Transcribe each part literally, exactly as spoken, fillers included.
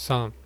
さん。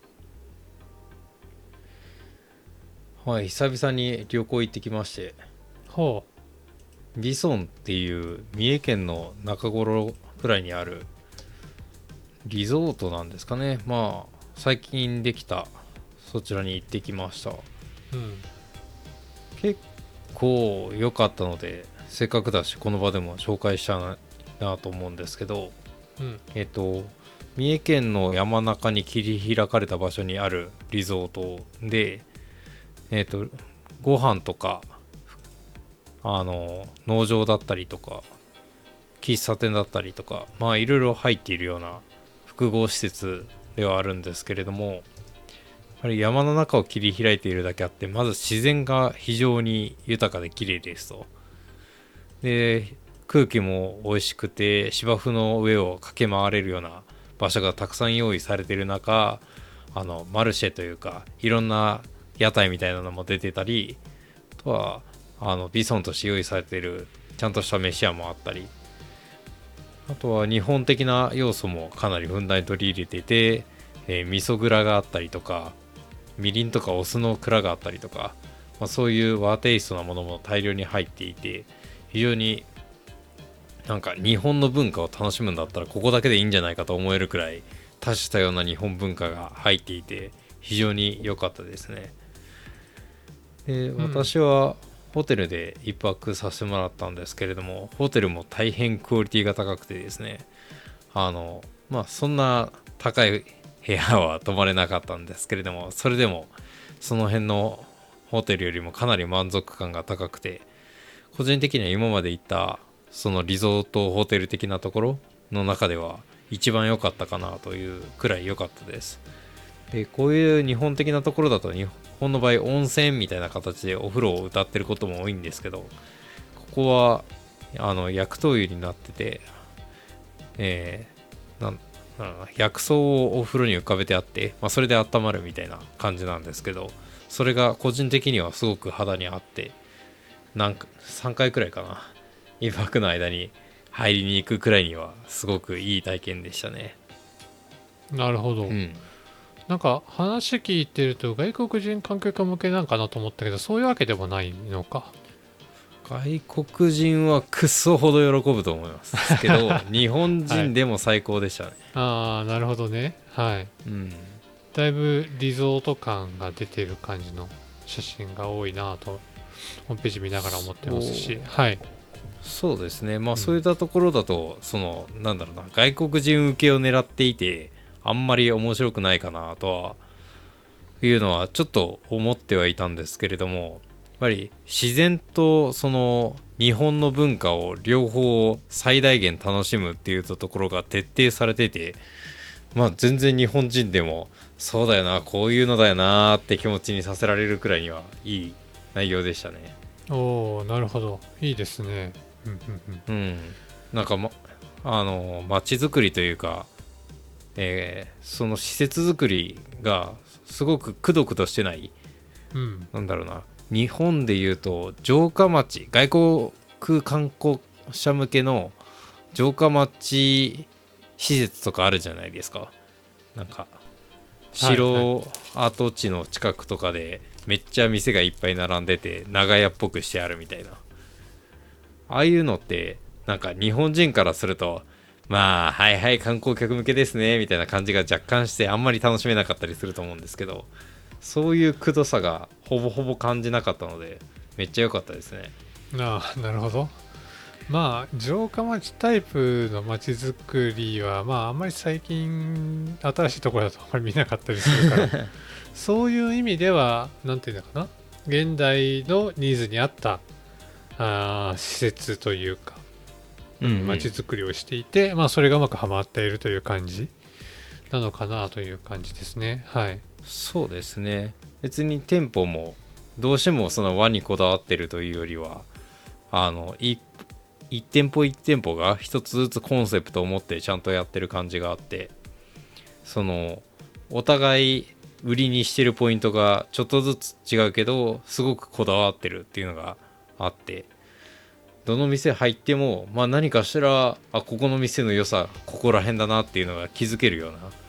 はい、久々に旅行行ってきまして、 ほビソンっていう三重県の中頃くらいにあるリゾートなんですかね。まあ、最近できた、そちらに行ってきました。 う。うん。 結構良かったので、せっかくだし、この場でも紹介したいなと思うんですけど、 うん。 えっと、三重県の山中に切り開かれた場所にあるリゾートで、えっと、ご飯とか、あの農場だったりとか喫茶店だったりとか、まあいろいろ入っているような複合施設ではあるんですけれども、やはり山の中を切り開いているだけあって、まず自然が非常に豊かで綺麗ですと。で、空気も美味しくて芝生の上を駆け回れるような場所がたくさん用意されている中、あのマルシェというかいろんな屋台みたいなのも出てたり、あとはあのビソンとして用意されているちゃんとした飯屋もあったり、あとは日本的な要素もかなりふんだんに取り入れていて、えー、味噌蔵があったりとか、みりんとかお酢の蔵があったりとか、まあ、そういう和テイストなものも大量に入っていて、非常になんか日本の文化を楽しむんだったらここだけでいいんじゃないかと思えるくらい多種多様な日本文化が入っていて、非常に良かったですね。で、 うん。 私はホテルで一泊させてもらったんですけれども、ホテルも大変クオリティが高くてですね、あのまあそんな高い部屋は泊まれなかったんですけれども、それでもその辺のホテルよりもかなり満足感が高くて、個人的には今まで行ったそのリゾートホテル的なところの中では一番良かったかなというくらい良かったです。で、こういう日本的なところだと日本の場合温泉みたいな形でお風呂を歌ってることも多いんですけど、ここはあの薬湯湯になってて、えー、なん薬草をお風呂に浮かべてあって、まあ、それで温まるみたいな感じなんですけど、それが個人的にはすごく肌に合って、なんかさんかいくらいかな、一泊の間に入りに行くくらいにはすごくいい体験でしたね。 なるほど。 うん。 なんか話聞いてると外国人観光客向けなんかなと思ったけど、そういうわけでもないのか。 外国人はクソほど喜ぶと思いますけど、日本はい。 人でも最高でしたね。 ああ、なるほどね。はい。 うん。 だいぶリゾート感が出てる感じの写真が多いなぁと、ホームページ見ながら思ってますし。 そうはい。 そうですね。まあうん。 そういったところだと、そのなんだろうな、外国人受けを狙っていてあんまり面白くないかなとはいうのはちょっと思ってはいたんですけれども、やっぱり自然とその日本の文化を両方最大限楽しむっていうところが徹底されてて、まあ全然日本人でもそうだよな、こういうのだよなって気持ちにさせられるくらいにはいい内容でしたね。 おー、なるほど。いいですね。うんうんうん。なんか、ま、あの街づくりというか、えーその施設づくりがすごくくどくどしてない、 うん。うん。 なんだろうな、日本でいうと城下町、外国観光者向けの城下町施設とかあるじゃないですか。なんかはいはい。 城跡地の近くとかでめっちゃ店がいっぱい並んでて長屋っぽくしてあるみたいな、ああいうのってなんか日本人からすると、まあはいはい観光客向けですねみたいな感じが若干してあんまり楽しめなかったりすると思うんですけど、そういうくどさがほぼほぼ感じなかったのでめっちゃ良かったですね。 ああ、なるほど。まあ、城下町タイプの街づくりは、まあ、あんまり最近、新しいところだとあんまり見なかったりするから、そういう意味では、なんていうのかな。現代のニーズに合ったあー施設というか、うん、街うんうん。 づくりをしていて、まあ、それがうまくはまっているという感じなのかなという感じですね。はい。 そうですね。別に店舗もどうしてもその和にこだわってるというよりは、あの一一店舗一店舗が一つずつコンセプトを持ってちゃんとやってる感じがあって、そのお互い売りにしてるポイントがちょっとずつ違うけどすごくこだわってるっていうのがあって、どの店入ってもまあ何かしら、あ、ここの店の良さここら辺だなっていうのが気づけるような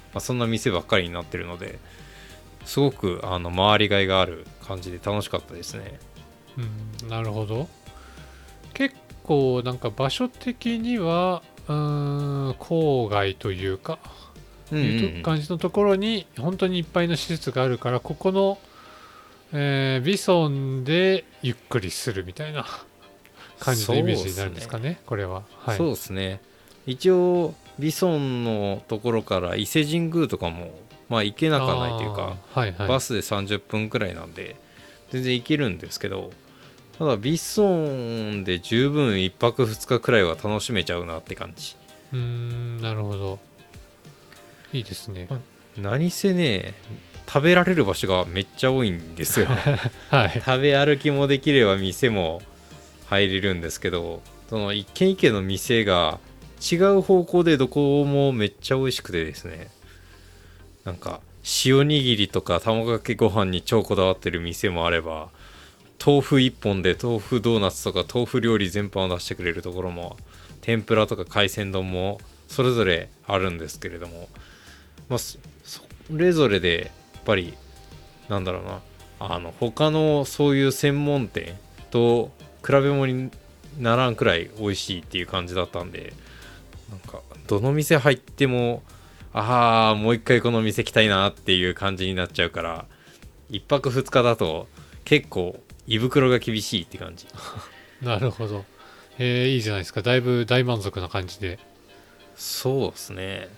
あ、そんな店ばっかりになってるのですごくあの回りがいがある感じで楽しかったですね。 うん、なるほど。結構なんか場所的にはうーん郊外というか、 うんうんいうと感じのところに本当にいっぱいの施設があるから、ここの、えービソンでゆっくりするみたいな感じのイメージになるんですかね、これは。はい。 そうですね。一応ビソンのところから伊勢神宮とかもまあ行けなくはないというか、 あーはいはい、 バスでさんじゅっぷんくらいなんで全然行けるんですけど、ただビソンで十分いっぱくふつかくらいは楽しめちゃうなって感じ。 うーんなるほど、いいですね。 何せね、食べられる場所がめっちゃ多いんですよ。 はい食べ歩きもできれば店も入れるんですけど、その一軒一軒の店が違う方向でどこもめっちゃ美味しくてですね、なんか塩握りとか卵かけご飯に超こだわってる店もあれば、豆腐一本で豆腐ドーナツとか豆腐料理全般を出してくれるところも、天ぷらとか海鮮丼もそれぞれあるんですけれども、まあ、そそれぞれでやっぱりなんだろうな、あの他のそういう専門店と比べ物にならんくらい美味しいっていう感じだったんで、なんかどの店入ってもああもう一回この店来たいなっていう感じになっちゃうから、一泊二日だと結構胃袋が厳しいって感じ。 なるほど。えー、いいじゃないですか。だいぶ大満足な感じで。 そうですね。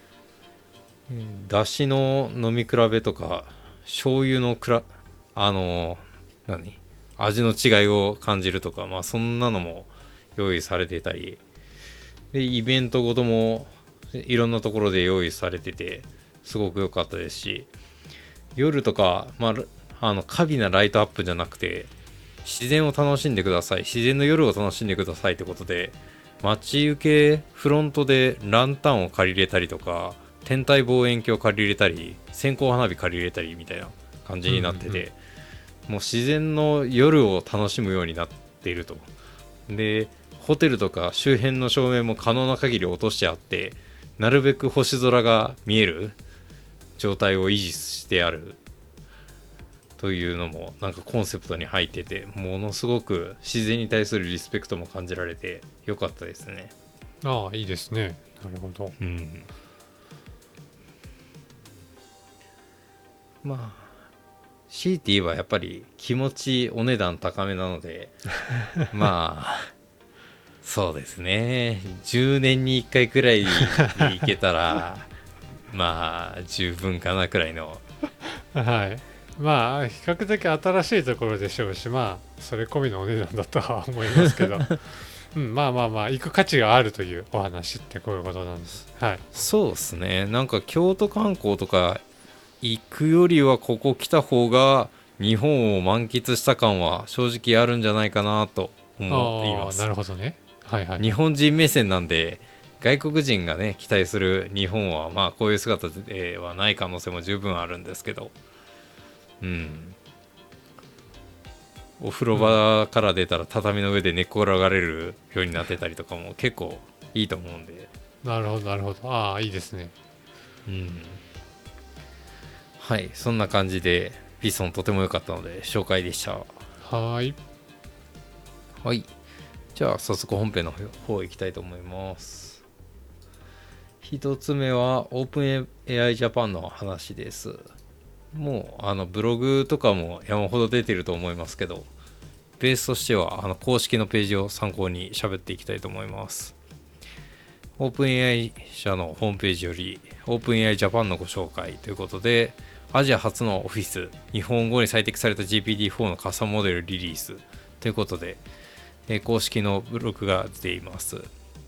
だしの飲み比べとか醤油のくらあの何味の違いを感じるとか、まあそんなのも用意されてたりで、イベントごともいろんなところで用意されててすごく良かったですし、夜とか、まあ、あの過敏なライトアップじゃなくて自然を楽しんでください、自然の夜を楽しんでくださいってことで、待ち受けフロントでランタンを借りれたりとか、天体望遠鏡を借りれたり、線香花火借りれたりみたいな感じになってて、うんうんうん、もう自然の夜を楽しむようになっていると。でホテルとか周辺の照明も可能な限り落としてあって、なるべく星空が見える状態を維持してあるというのもなんかコンセプトに入ってて、ものすごく自然に対するリスペクトも感じられてよかったですね。 ああいいですね。なるほど。 うん、まあ強いて言えばやっぱり気持ちお値段高めなのでまあそうですね、じゅうねんにいっかいくらいに行けたらまあ十分かなくらいのはい。まあ比較的新しいところでしょうし、まあそれ込みのお値段だとは思いますけどうん、まあまあまあ行く価値があるというお話ってこういうことなんです。はい。 そうですね、なんか京都観光とか行くよりはここ来た方が日本を満喫した感は正直あるんじゃないかなと思っています。 なるほどね。はいはい。 日本人目線なんで外国人がね期待する日本はまあこういう姿ではない可能性も十分あるんですけど、うんお風呂場から出たら畳の上で寝っ転がれるようになってたりとかも結構いいと思うんで。 なるほどなるほど。ああいいですね。 うんはい、そんな感じでビソンとても良かったので紹介でした。 はーい。 はい、じゃあ早速本編の方行きたいと思います。一つ目はオープン エーアイ ジャパンの話です。もうあのブログとかも山ほど出てると思いますけど、ベースとしてはあの公式のページを参考に喋っていきたいと思います。オープン エーアイ 社のホームページよりオープン エーアイ ジャパンのご紹介ということで、アジア初のオフィス、日本語に最適された ジーピーティーフォー のカスタムモデルリリースということで、えー、公式のブログが出ています。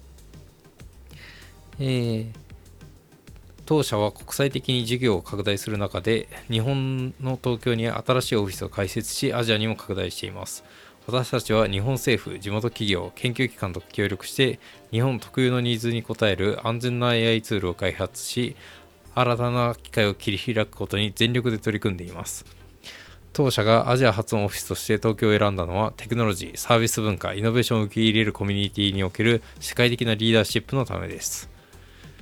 えー、当社は国際的に事業を拡大する中で、日本の東京に新しいオフィスを開設し、アジアにも拡大しています。私たちは日本政府、地元企業、研究機関と協力して、日本特有のニーズに応える安全な エーアイ ツールを開発し、新たな機会を切り開くことに全力で取り組んでいます。当社がアジア初のオフィスとして東京を選んだのは、テクノロジー、サービス文化、イノベーションを受け入れるコミュニティにおける世界的なリーダーシップのためです。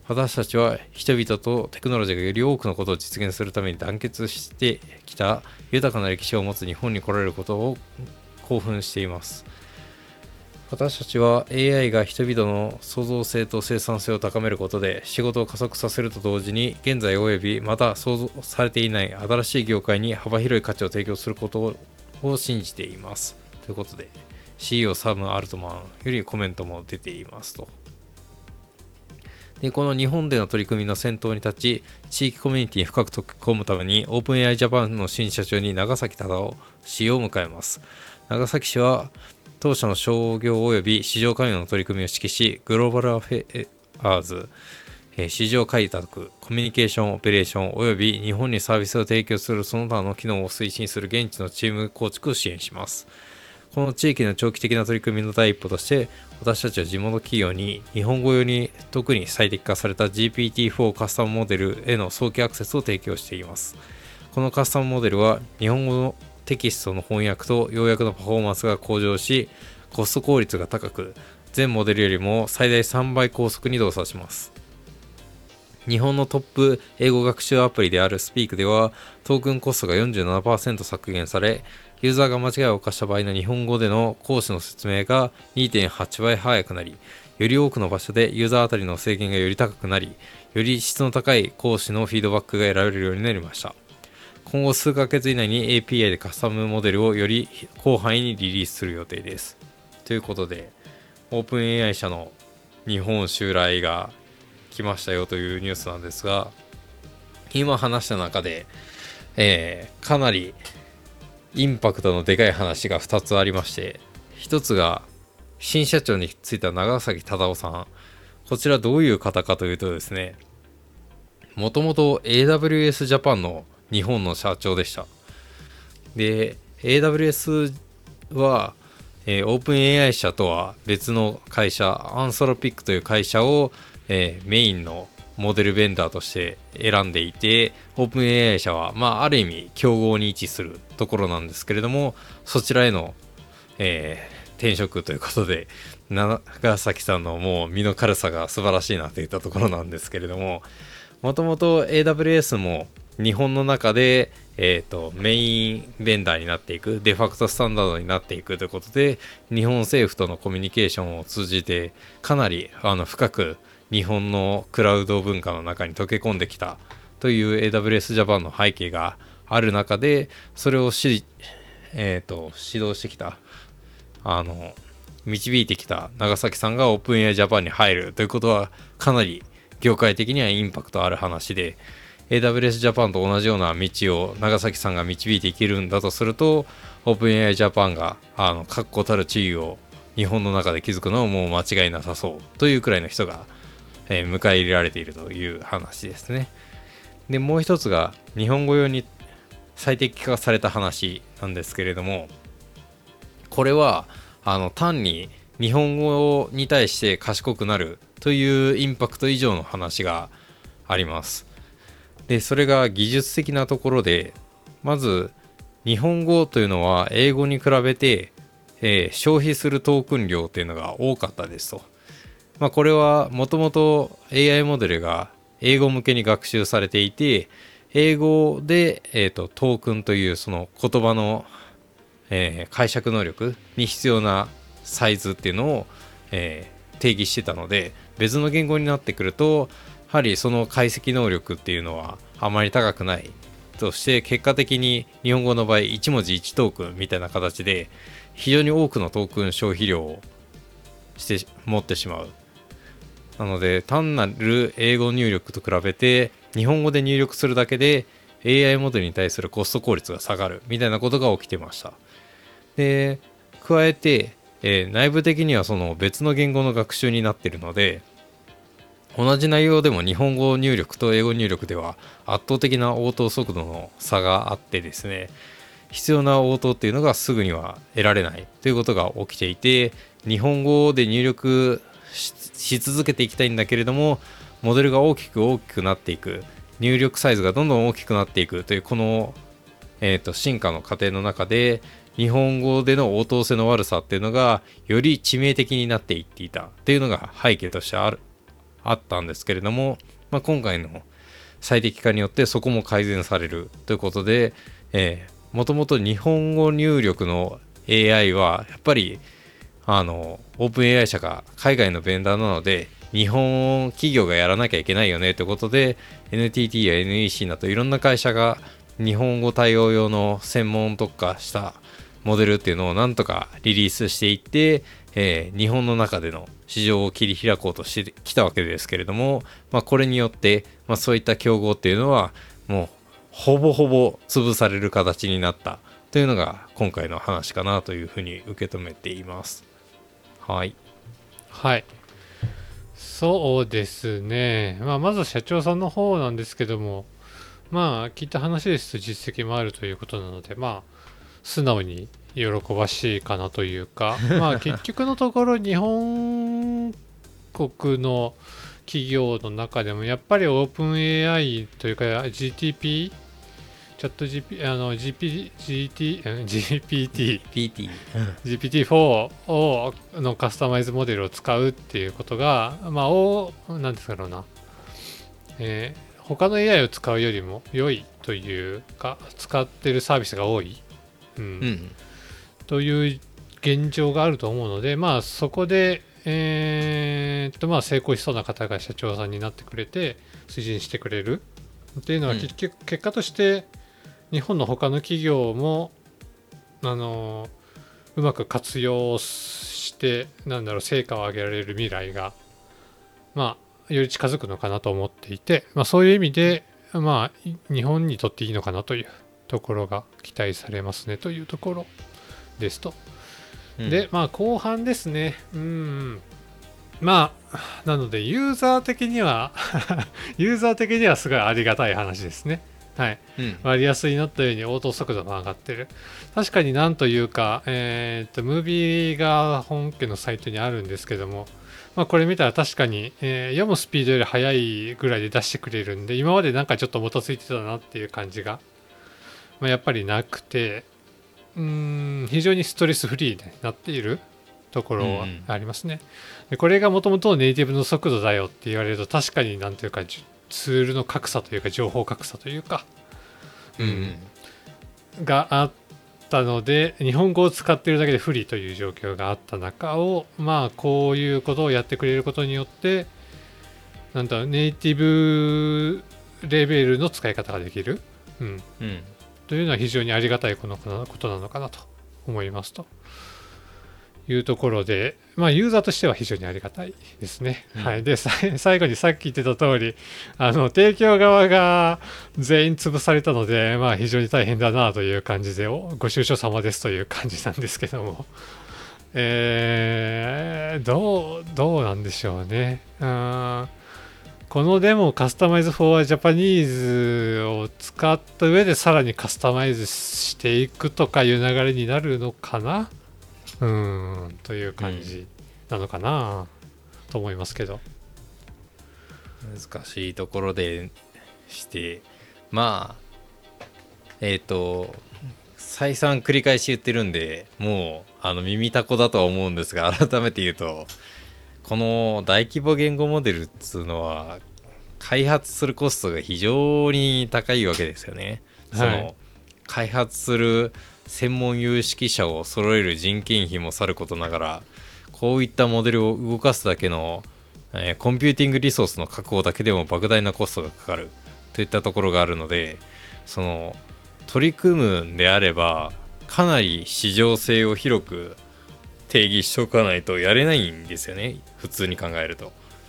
私たちは人々とテクノロジーがより多くのことを実現するために団結してきた豊かな歴史を持つ日本に来られることを興奮しています。私たちは エーアイ が人々の創造性と生産性を高めることで仕事を加速させると同時に現在及びまた想像されていない新しい業界に幅広い価値を提供することを信じています。ということで シーイーオー サム・アルトマンよりコメントも出ていますと。でこの日本での取り組みの先頭に立ち地域コミュニティに深く溶け込むために オープンエーアイ ジャパンの新社長に長崎忠夫氏を迎えます。長崎氏は当社の商業及び市場関与の取り組みを指揮しグローバルアフェアーズ、市場開拓、コミュニケーションオペレーション及び日本にサービスを提供するその他の機能を推進する現地のチーム構築を支援します。この地域の長期的な取り組みの第一歩として私たちは地元企業に日本語用に特に最適化された ジーピーティーフォー カスタムモデルへの早期アクセスを提供しています。このカスタムモデルは日本語のテキストの翻訳と要約のパフォーマンスが向上しコスト効率が高く全モデルよりも最大さんばい高速に動作します。日本のトップ英語学習アプリであるスピークではトークンコストが よんじゅうななパーセント 削減されユーザーが間違いを犯した場合の日本語での講師の説明が にてんはちばい早くなりより多くの場所でユーザーあたりの制限がより高くなりより質の高い講師のフィードバックが得られるようになりました。今後数ヶ月以内に エーピーアイ でカスタムモデルをより広範囲にリリースする予定です。ということで、オープン エーアイ 社の日本襲来が来ましたよというニュースなんですが、今話した中で、えー、かなりインパクトのでかい話がふたつありまして、ひとつが新社長に就いた長崎忠夫さん。こちらどういう方かというとですね、もともと エーダブリューエス ジャパンの日本の社長でした。で エーダブリューエス は、えー、オープン エーアイ 社とは別の会社アンソロピックという会社を、えー、メインのモデルベンダーとして選んでいてオープン エーアイ 社は、まあ、ある意味競合に位置するところなんですけれどもそちらへの、えー、転職ということで長崎さんのもう身の軽さが素晴らしいなといったところなんですけれどももともと エーダブリューエス も日本の中で、えーと、メインベンダーになっていくデファクトスタンダードになっていくということで日本政府とのコミュニケーションを通じてかなりあの深く日本のクラウド文化の中に溶け込んできたという エーダブリューエス ジャパンの背景がある中でそれをし、えーと、指導してきたあの導いてきた長崎さんがオープン エーアイ ジャパンに入るということはかなり業界的にはインパクトある話でエーダブリューエス ジャパンと同じような道を長崎さんが導いていけるんだとするとオープン エーアイ ジャパンがあの確固たる地位を日本の中で築くのはもう間違いなさそうというくらいの人が、えー、迎え入れられているという話ですね。でもう一つが日本語用に最適化された話なんですけれどもこれはあの単に日本語に対して賢くなるというインパクト以上の話があります。でそれが技術的なところでまず日本語というのは英語に比べて、えー、消費するトークン量というのが多かったですと、まあ、これはもともと エーアイ モデルが英語向けに学習されていて英語で、えーと、トークンというその言葉の、えー、解釈能力に必要なサイズっていうのを、えー、定義してたので別の言語になってくるとやはりその解析能力っていうのはあまり高くないとして結果的に日本語の場合いち文字いちトークンみたいな形で非常に多くのトークン消費量をして持ってしまう。なので単なる英語入力と比べて日本語で入力するだけで エーアイ モデルに対するコスト効率が下がるみたいなことが起きてました。で加えて、えー、内部的にはその別の言語の学習になっているので同じ内容でも日本語入力と英語入力では圧倒的な応答速度の差があってですね必要な応答っていうのがすぐには得られないということが起きていて日本語で入力 し, し続けていきたいんだけれどもモデルが大きく大きくなっていく入力サイズがどんどん大きくなっていくというこの、えーと、進化の過程の中で日本語での応答性の悪さっていうのがより致命的になっていっていたっていうのが背景としてあるあったんですけれども、まあ、今回の最適化によってそこも改善されるということで、えー、もともと日本語入力の エーアイ はやっぱりあのオープン エーアイ 社が海外のベンダーなので日本企業がやらなきゃいけないよねということで エヌティーティー や エヌイーシー などいろんな会社が日本語対応用の専門特化したモデルっていうのをなんとかリリースしていって、えー、日本の中での市場を切り開こうとしてきたわけですけれども、まあ、これによって、まあ、そういった競合っていうのはもうほぼほぼ潰される形になったというのが今回の話かなというふうに受け止めています。はい。 はい。そうですね。まあ、まず社長さんの方なんですけども、まあ、聞いた話ですと実績もあるということなので、まあ、素直に喜ばしいかなというか、まあ、結局のところ日本国の企業の中でもやっぱりオープン エーアイ というか ジーティーピー チャット ジーピー、あの ジーピー、ジーティー、ジーピーティー、 ピーティー、 ジーピーティーフォー をのカスタマイズモデルを使うっていうことが、まあ、おなんですかろうな、えー、他の エーアイ を使うよりも良いというか、使ってるサービスが多い、うん、うん、という現状があると思うので、まあ、そこで、えー、っとまあ成功しそうな方が社長さんになってくれて推進してくれるっていうのは、結局結果として日本の他の企業もあのうまく活用してなんだろう成果を上げられる未来がまあより近づくのかなと思っていて、まあ、そういう意味でまあ日本にとっていいのかなというところが期待されますねというところですと、うん、でまあ後半ですね、うんまあなのでユーザー的にはユーザー的にはすごいありがたい話ですね。はい、うん、割安になったように応答速度も上がってる。確かになんというか、えー、っとムービーが本家のサイトにあるんですけども、まあ、これ見たら確かに、えー、読むスピードより速いぐらいで出してくれるんで、今までなんかちょっともたついてたなっていう感じが、まあ、やっぱりなくて、うーん非常にストレスフリーになっているところはありますね。うんうん、でこれがもともとのネイティブの速度だよって言われると確かになんというかツールの格差というか情報格差というか、うんうん、があったので日本語を使っているだけで不利という状況があった中をまあこういうことをやってくれることによってなんだろうネイティブレベルの使い方ができる、うんうん、というのは非常にありがたいことなのかなと思いますというところで、まあ、ユーザーとしては非常にありがたいですね。うん、はい、で最後にさっき言ってた通りあの提供側が全員潰されたので、まあ、非常に大変だなという感じでご愁傷様ですという感じなんですけども、えー、どうどうなんでしょうね。うんこのデモカスタマイズフォージャパニーズを使った上でさらにカスタマイズしていくとかいう流れになるのかなうーんという感じなのかな、うん、と思いますけど難しいところでしてまあえっ、ー、と再三繰り返し言ってるんでもうあの耳たこだとは思うんですが改めて言うとこの大規模言語モデルっつうのは開発するコストが非常に高いわけですよね、はい、その開発する専門有識者を揃える人件費もさることながらこういったモデルを動かすだけの、えー、コンピューティングリソースの確保だけでも莫大なコストがかかるといったところがあるのでその取り組むんであればかなり市場性を広く定義しておかないとやれないんですよね普通に考えると、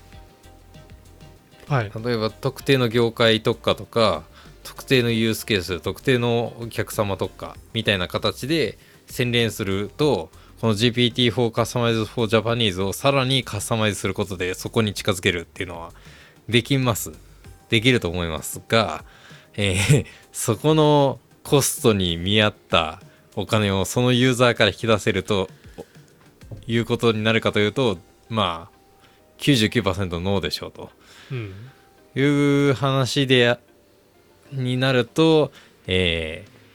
はい、例えば特定の業界特化とか特定のユースケース特定のお客様特化みたいな形で洗練するとこの ジーピーティーフォー カスタマイズフォージャパニーズをさらにカスタマイズすることでそこに近づけるっていうのはできますできると思いますが、えー、そこのコストに見合ったお金をそのユーザーから引き出せるということになるかというとまあ きゅうじゅうきゅうパーセント ノーでしょうと、うん、いう話でになると、え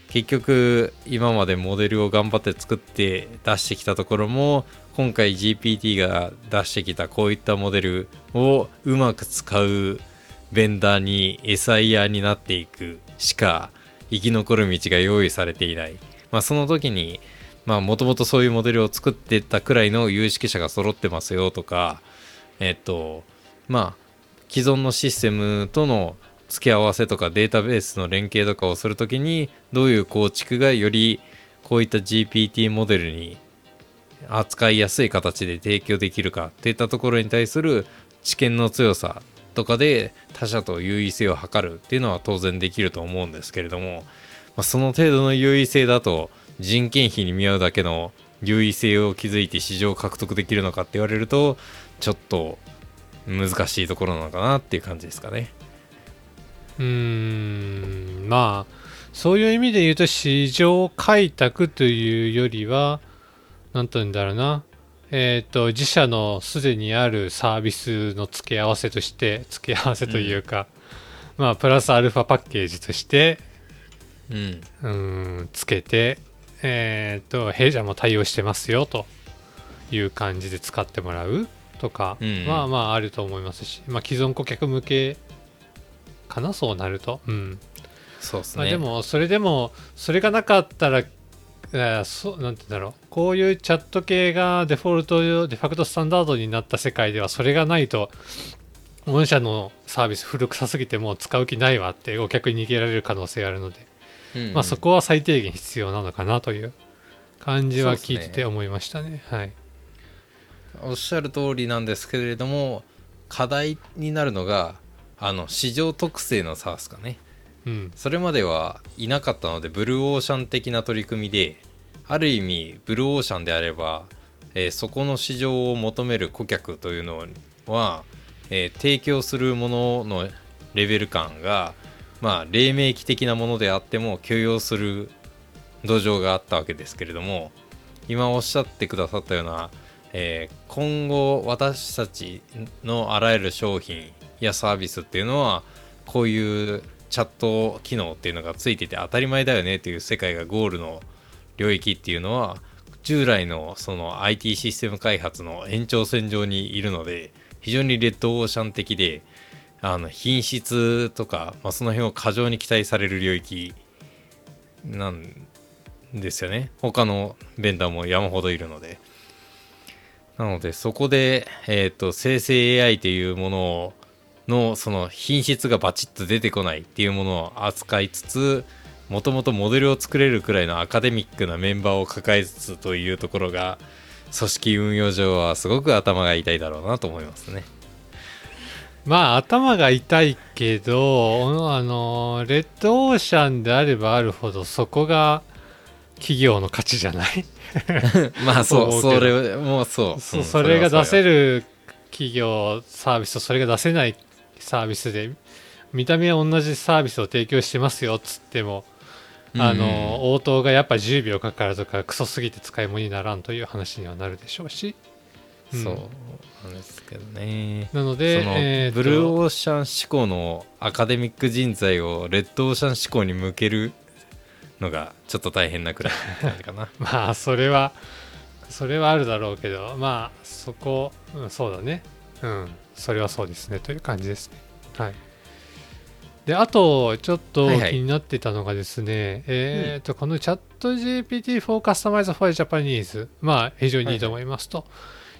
結局今までモデルを頑張って作って出してきたところも今回 ジーピーティー が出してきたこういったモデルをうまく使うベンダーに餌やになっていくしか生き残る道が用意されていない。まあその時にまあもともとそういうモデルを作ってたくらいの有識者が揃ってますよとか、えっとまあ既存のシステムとの付け合わせとかデータベースの連携とかをするときにどういう構築がよりこういった ジーピーティー モデルに扱いやすい形で提供できるかっていったところに対する知見の強さとかで他社と優位性を図るっていうのは当然できると思うんですけれども、まあ、その程度の優位性だと人件費に見合うだけの優位性を築いて市場を獲得できるのかって言われるとちょっと難しいところなのかなっていう感じですかね。 うーんまあそういう意味で言うと市場開拓というよりは何と言うんだろうな、えっと自社のすでにあるサービスの付け合わせとして付け合わせというか、うん、まあプラスアルファパッケージとしてうん、うんつけてえっと弊社も対応してますよという感じで使ってもらうとか、うん、まあまああると思いますし、まあ既存顧客向けかな、そうなると、うん、 そうですね。 まあ、でもそれでもそれがなかったら、えそうなんて言うんだろう、こういうチャット系がデフォルトデファクトスタンダードになった世界ではそれがないと御社のサービス古臭すぎてもう使う気ないわってお客に逃げられる可能性があるので、うんうん、まあ、そこは最低限必要なのかなという感じは聞いてて思いましたね。はい、 おっしゃる通りなんですけれども課題になるのがあの市場特性の差ですかね。うん、それまではいなかったのでブルーオーシャン的な取り組みである意味ブルーオーシャンであれば、えー、そこの市場を求める顧客というのは、えー、提供するもののレベル感がまあ黎明期的なものであっても許容する土壌があったわけですけれども、今おっしゃってくださったような、えー、今後私たちのあらゆる商品やサービスっていうのはこういうチャット機能っていうのがついてて当たり前だよねっていう世界がゴールの領域っていうのは従来のその アイティー システム開発の延長線上にいるので非常にレッドオーシャン的であの品質とか、まあ、その辺を過剰に期待される領域なんですよね。他のベンダーも山ほどいるので、なのでそこで、えーと、生成 エーアイ というものをのその品質がバチッと出てこないっていうものを扱いつつもともとモデルを作れるくらいのアカデミックなメンバーを抱えつつというところが組織運用上はすごく頭が痛いだろうなと思いますね。 まあ頭が痛いけどあのレッドオーシャンであればあるほどそこが企業の価値じゃないまあそうそれもうそう、 そ, うん、それが出せる企業サービスとそれが出せないサービスで見た目は同じサービスを提供してますよっつっても、うんうん、あの応答がやっぱじゅうびょうかかるとかクソすぎて使い物にならんという話にはなるでしょうし、 うん、そうなんですけどね。 なのでその、 えー、 ブルーオーシャン志向のアカデミック人材をレッドオーシャン志向に向けるのがちょっと大変なくらいな感じかなまあそれはそれはあるだろうけどまあそこ、うん、そうだね、うんそれはそうですねという感じですね。はい。であとちょっと気になってたのがですね、はいはい、えっと、うん、このチャット ジーピーティー for Customize for Japanese まあ非常にいいと思います、はいはい、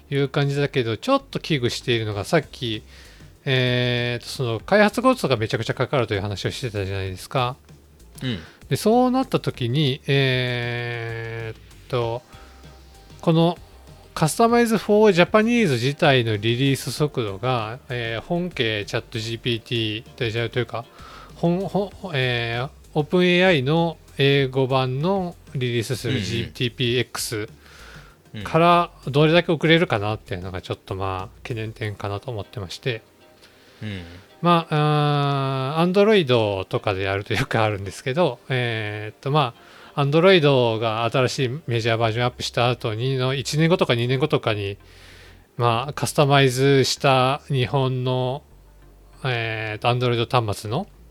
という感じだけどちょっと危惧しているのがさっきえー、とその開発コストがめちゃくちゃかかるという話をしてたじゃないですか。うん、でそうなった時にえー、っとこのカスタマイズ for Japanese 自体のリリース速度が、えー、本家チャット ジーピーティー というか本本、えー、オープン エーアイ の英語版のリリースする ジーティーピーエックス からどれだけ遅れるかなっていうのがちょっとまあ懸念点かなと思ってまして、うん、まあ Android とかでやるとよくあるんですけど、えー、っとまあAndroid が新しいメジャーバージョンアップした後にのいちねんごとかにねんごとかに、まあ、カスタマイズした日本の、えー、Android 端末の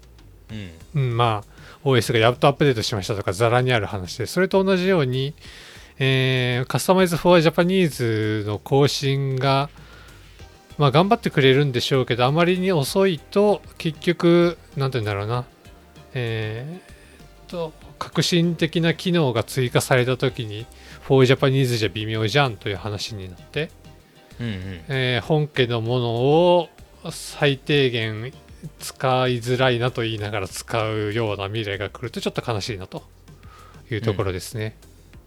うんうん、まあ オーエス がやっとアップデートしましたとかざらにある話で、それと同じように、えー、カスタマイズ for Japanese の更新が、まあ、頑張ってくれるんでしょうけど、あまりに遅いと結局なんて言うんだろうな、えー、と革新的な機能が追加された時に for Japanese じゃ微妙じゃんという話になって、 うんうんえー本家のものを最低限使いづらいなと言いながら使うような未来が来るとちょっと悲しいなというところですね。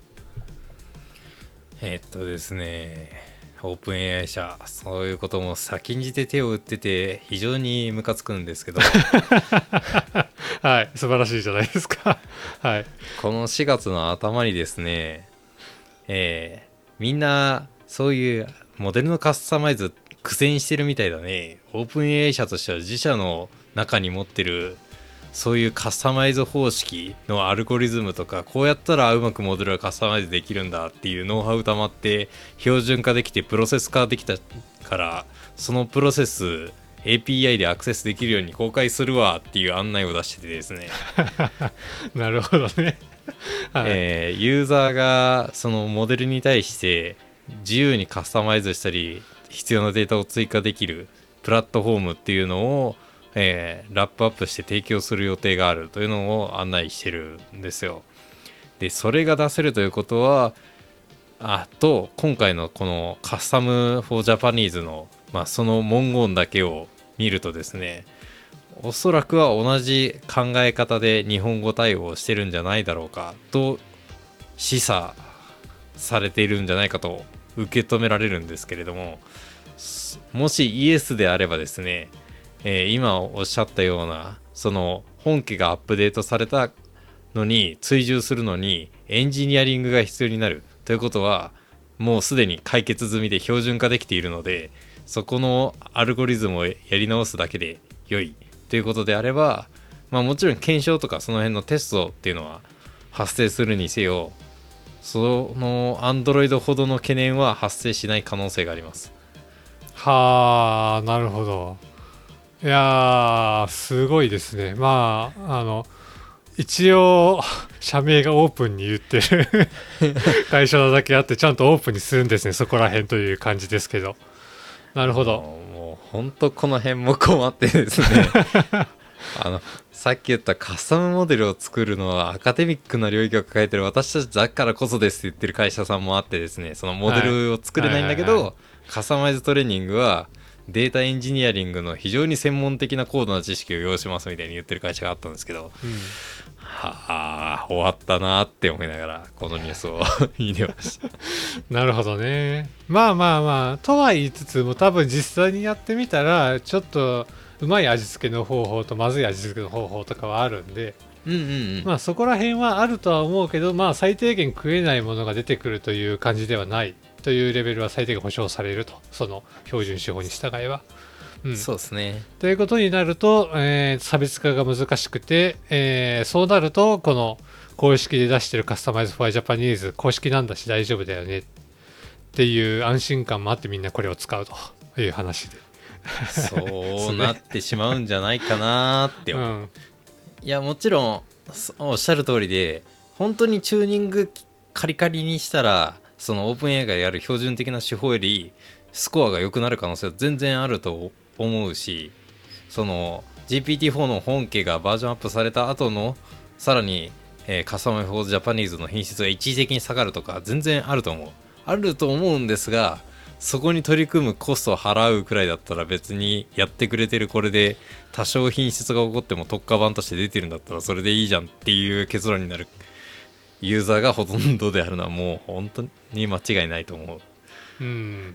えっとですね、オープン エーアイ 社、そういうことも先んじて手を打ってて非常にムカつくんですけどはい、素晴らしいじゃないですか。はい。 このしがつの頭にですね、えーみんなそういうモデルのカスタマイズ苦戦してるみたいだね。オープン エーアイ 社としては自社の中に持ってるそういうカスタマイズ方式のアルゴリズムとか、こうやったらうまくモデルがカスタマイズできるんだっていうノウハウ溜まって標準化できてプロセス化できたから、そのプロセス エーピーアイ でアクセスできるように公開するわっていう案内を出しててですねなるほどね。はい。 えーユーザーがそのモデルに対して自由にカスタマイズしたり必要なデータを追加できるプラットフォームっていうのを、えーラップアップして提供する予定があるというのを案内してるんですよ。でそれが出せるということは、あと今回のこのカスタム for Japanese の、まあ、その文言だけを見るとですね、おそらくは同じ考え方で日本語対応をしてるんじゃないだろうかと示唆されているんじゃないかと受け止められるんですけれども、もしイエスであればですね、えー今おっしゃったようなその本家がアップデートされたのに追従するのにエンジニアリングが必要になるということはもうすでに解決済みで標準化できているので、そこのアルゴリズムをやり直すだけで良いということであれば、まあもちろん検証とかその辺のテストっていうのは発生するにせよ、その Android ほどの懸念は発生しない可能性があります。 はあ、なるほど。いやー、すごいですね。まあ、あの、一応、社名がオープンに言ってる会社なだけあって、ちゃんとオープンにするんですね、そこら辺という感じですけど。なるほど。 もう本当この辺も困ってですねあのさっき言ったカスタムモデルを作るのはアカデミックな領域を抱えてる私たちだからこそですって言ってる会社さんもあってですね、そのモデルを作れないんだけど、 はいはいはいカスタマイズトレーニングはデータエンジニアリングの非常に専門的な高度な知識を要しますみたいに言ってる会社があったんですけど、 うん、 はあ終わったなって思いながらこのニュースを見てましたなるほどね。まあまあまあ、とは言いつつも、多分実際にやってみたら、ちょっとうまい味付けの方法とまずい味付けの方法とかはあるんで、 うんうんうん、 まあそこら辺はあるとは思うけど、まあ最低限食えないものが出てくるという感じではないというレベルは最低限保証されると、その標準手法に従えば。うん、 そうですね。 ということになると、えー差別化が難しくて、えーそうなるとこの公式で出してるカスタマイズフォージャパニーズ公式なんだし大丈夫だよねっていう安心感もあってみんなこれを使うという話で。 そうなってしまうんじゃないかなって思う、 うん、 いやもちろんそおっしゃる通りで、本当にチューニングカリカリにしたらそのオープン エーアイ がやる標準的な手法よりスコアが良くなる可能性は全然あると思うし、その ジーピーティーフォー の本家がバージョンアップされた後のさらに、えーカスタマイズフォージャパニーズの品質が一時的に下がるとか全然あると思うあると思うんですが、そこに取り組むコストを払うくらいだったら別にやってくれてるこれで多少品質が起こっても特化版として出てるんだったらそれでいいじゃんっていう結論になるユーザーがほとんどであるのはもう本当に間違いないと思う。 うん、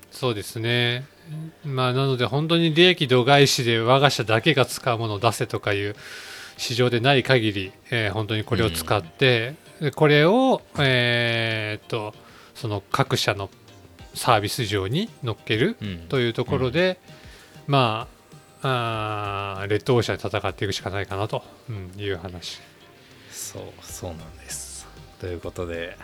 そうですね。まあなので本当に利益度外視で我が社だけが使うものを出せとかいう市場でない限り、えー本当にこれを使って、でこれを、えーっとその各社のサービス上に乗っけるうんというところで、まあ、あーレッドオーシャンで戦っていくしかないかなと、うん、いう話。 そうそうなんです。ということで、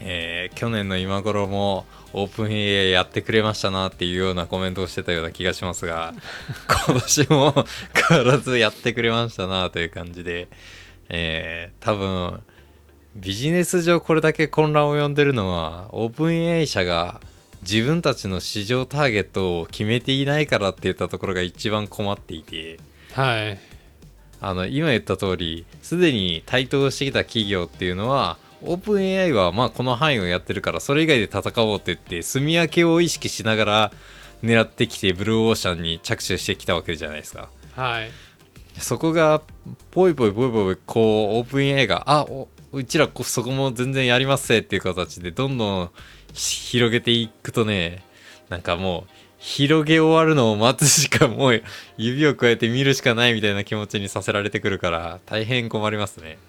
えー去年の今頃もオープン エーアイ やってくれましたなっていうようなコメントをしてたような気がしますが、今年も変わらずやってくれましたなという感じで、えー多分ビジネス上これだけ混乱を呼んでるのは、オープン エーアイ 社が自分たちの市場ターゲットを決めていないからって言ったところが一番困っていて、 はい。 あの今言った通り、すでに台頭してきた企業っていうのは、オープン エーアイ はまあこの範囲をやってるから、それ以外で戦おうって言って、住み分けを意識しながら狙ってきて、ブルーオーシャンに着手してきたわけじゃないですか。 はい。 そこが、ぽいぽいぽいぽい、こう、オープン エーアイ が、あ、おうちらこそこも全然やりますぜっていう形で、どんどん広げていくとね、なんかもう、広げ終わるのを待つしか、もう指を加えて見るしかないみたいな気持ちにさせられてくるから、大変困りますね。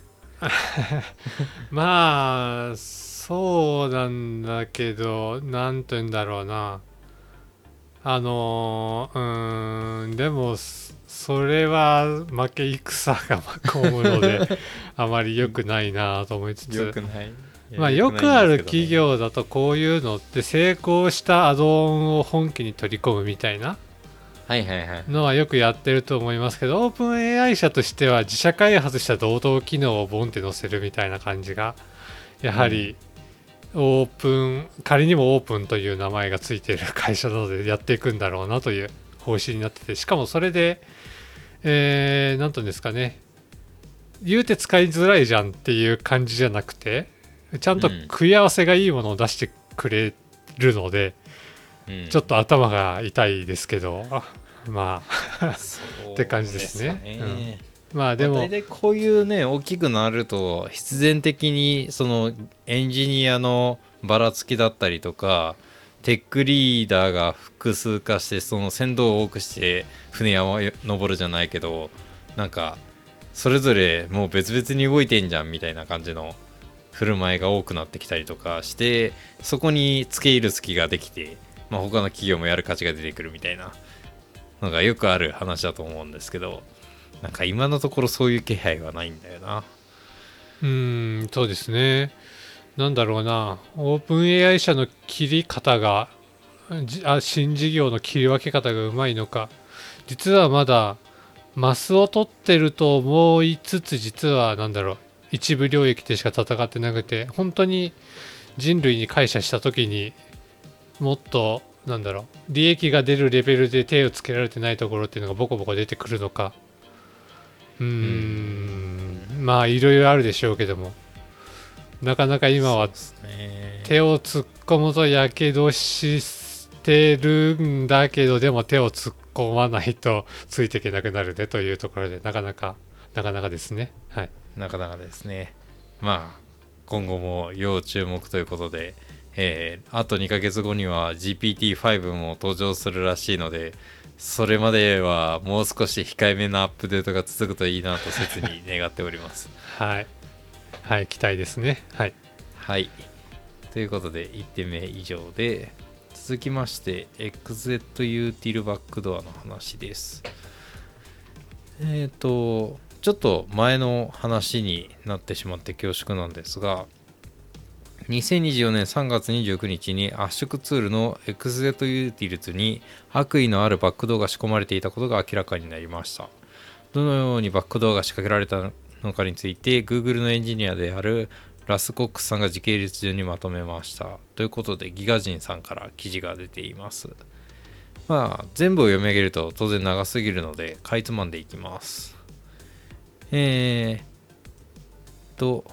まあ、そうなんだけど、なんと言うんだろうな。あのー、うーん、でも、そそれは負け戦が被るので、あまり良くないなと思いつつ、 よくない。 まあ、よくある企業だとこういうのって成功したアドオンを本気に取り込むみたいなはいはいはい。 のはよくやってると思いますけど、オープン エーアイ 社としては自社開発した同等機能をボンって載せるみたいな感じが、やはりオープン、仮にもオープンという名前がついている会社なのでやっていくんだろうなという方針になってて、しかもそれで、えー、なんというんですかね、言うて使いづらいじゃんっていう感じじゃなくて、ちゃんと食い合わせがいいものを出してくれるので、 うん、 ちょっと頭が痛いですけど、まあって感じですね。 そうですね。 うん、まあでも、 大体こういうね大きくなると必然的にそのエンジニアのばらつきだったりとか、テックリーダーが複数化してその船頭を多くして船山登るじゃないけど、なんかそれぞれもう別々に動いてんじゃんみたいな感じの振る舞いが多くなってきたりとかして、そこに付け入る隙ができて、まあ、他の企業もやる価値が出てくるみたいなのがよくある話だと思うんですけど、なんか今のところそういう気配はないんだよな。 うーん、そうですね。なんだろうな、オープン エーアイ 社の切り方が、じあ新事業の切り分け方がうまいのか、実はまだマスを取ってると思いつつ、実はなんだろう、一部領域でしか戦ってなくて、本当に人類に感謝した時にもっとなんだろう、利益が出るレベルで手をつけられてないところっていうのがボコボコ出てくるのか、うーん、まあいろいろあるでしょうけども、なかなか今は手を突っ込むとやけどしてるんだけど、でも手を突っ込まないとついていけなくなるねというところで、なかなかなかなかですね。はい。 なかなかですね。まあ今後も要注目ということで、えー、あとにかげつごには ジーピーティーファイブ も登場するらしいので、それまではもう少し控えめなアップデートが続くといいなと切に願っております。 はいはい期待ですね。はいはいということでいってんめ以上で、続きまして エックスゼット ユーティルバックドアの話です。えっ、ー、とちょっと前の話になってしまって恐縮なんですが、にせんにじゅうよねんさんがつにじゅうくにちに圧縮ツールの エックスゼット ユーティルズに悪意のあるバックドアが仕込まれていたことが明らかになりました。どのようにバックドアが仕掛けられたのかについて Google のエンジニアであるラスコックスさんが時系列順にまとめました。ということでギガ人さんから記事が出ています。まあ全部を読み上げると当然長すぎるのでかいつまんでいきます。えーと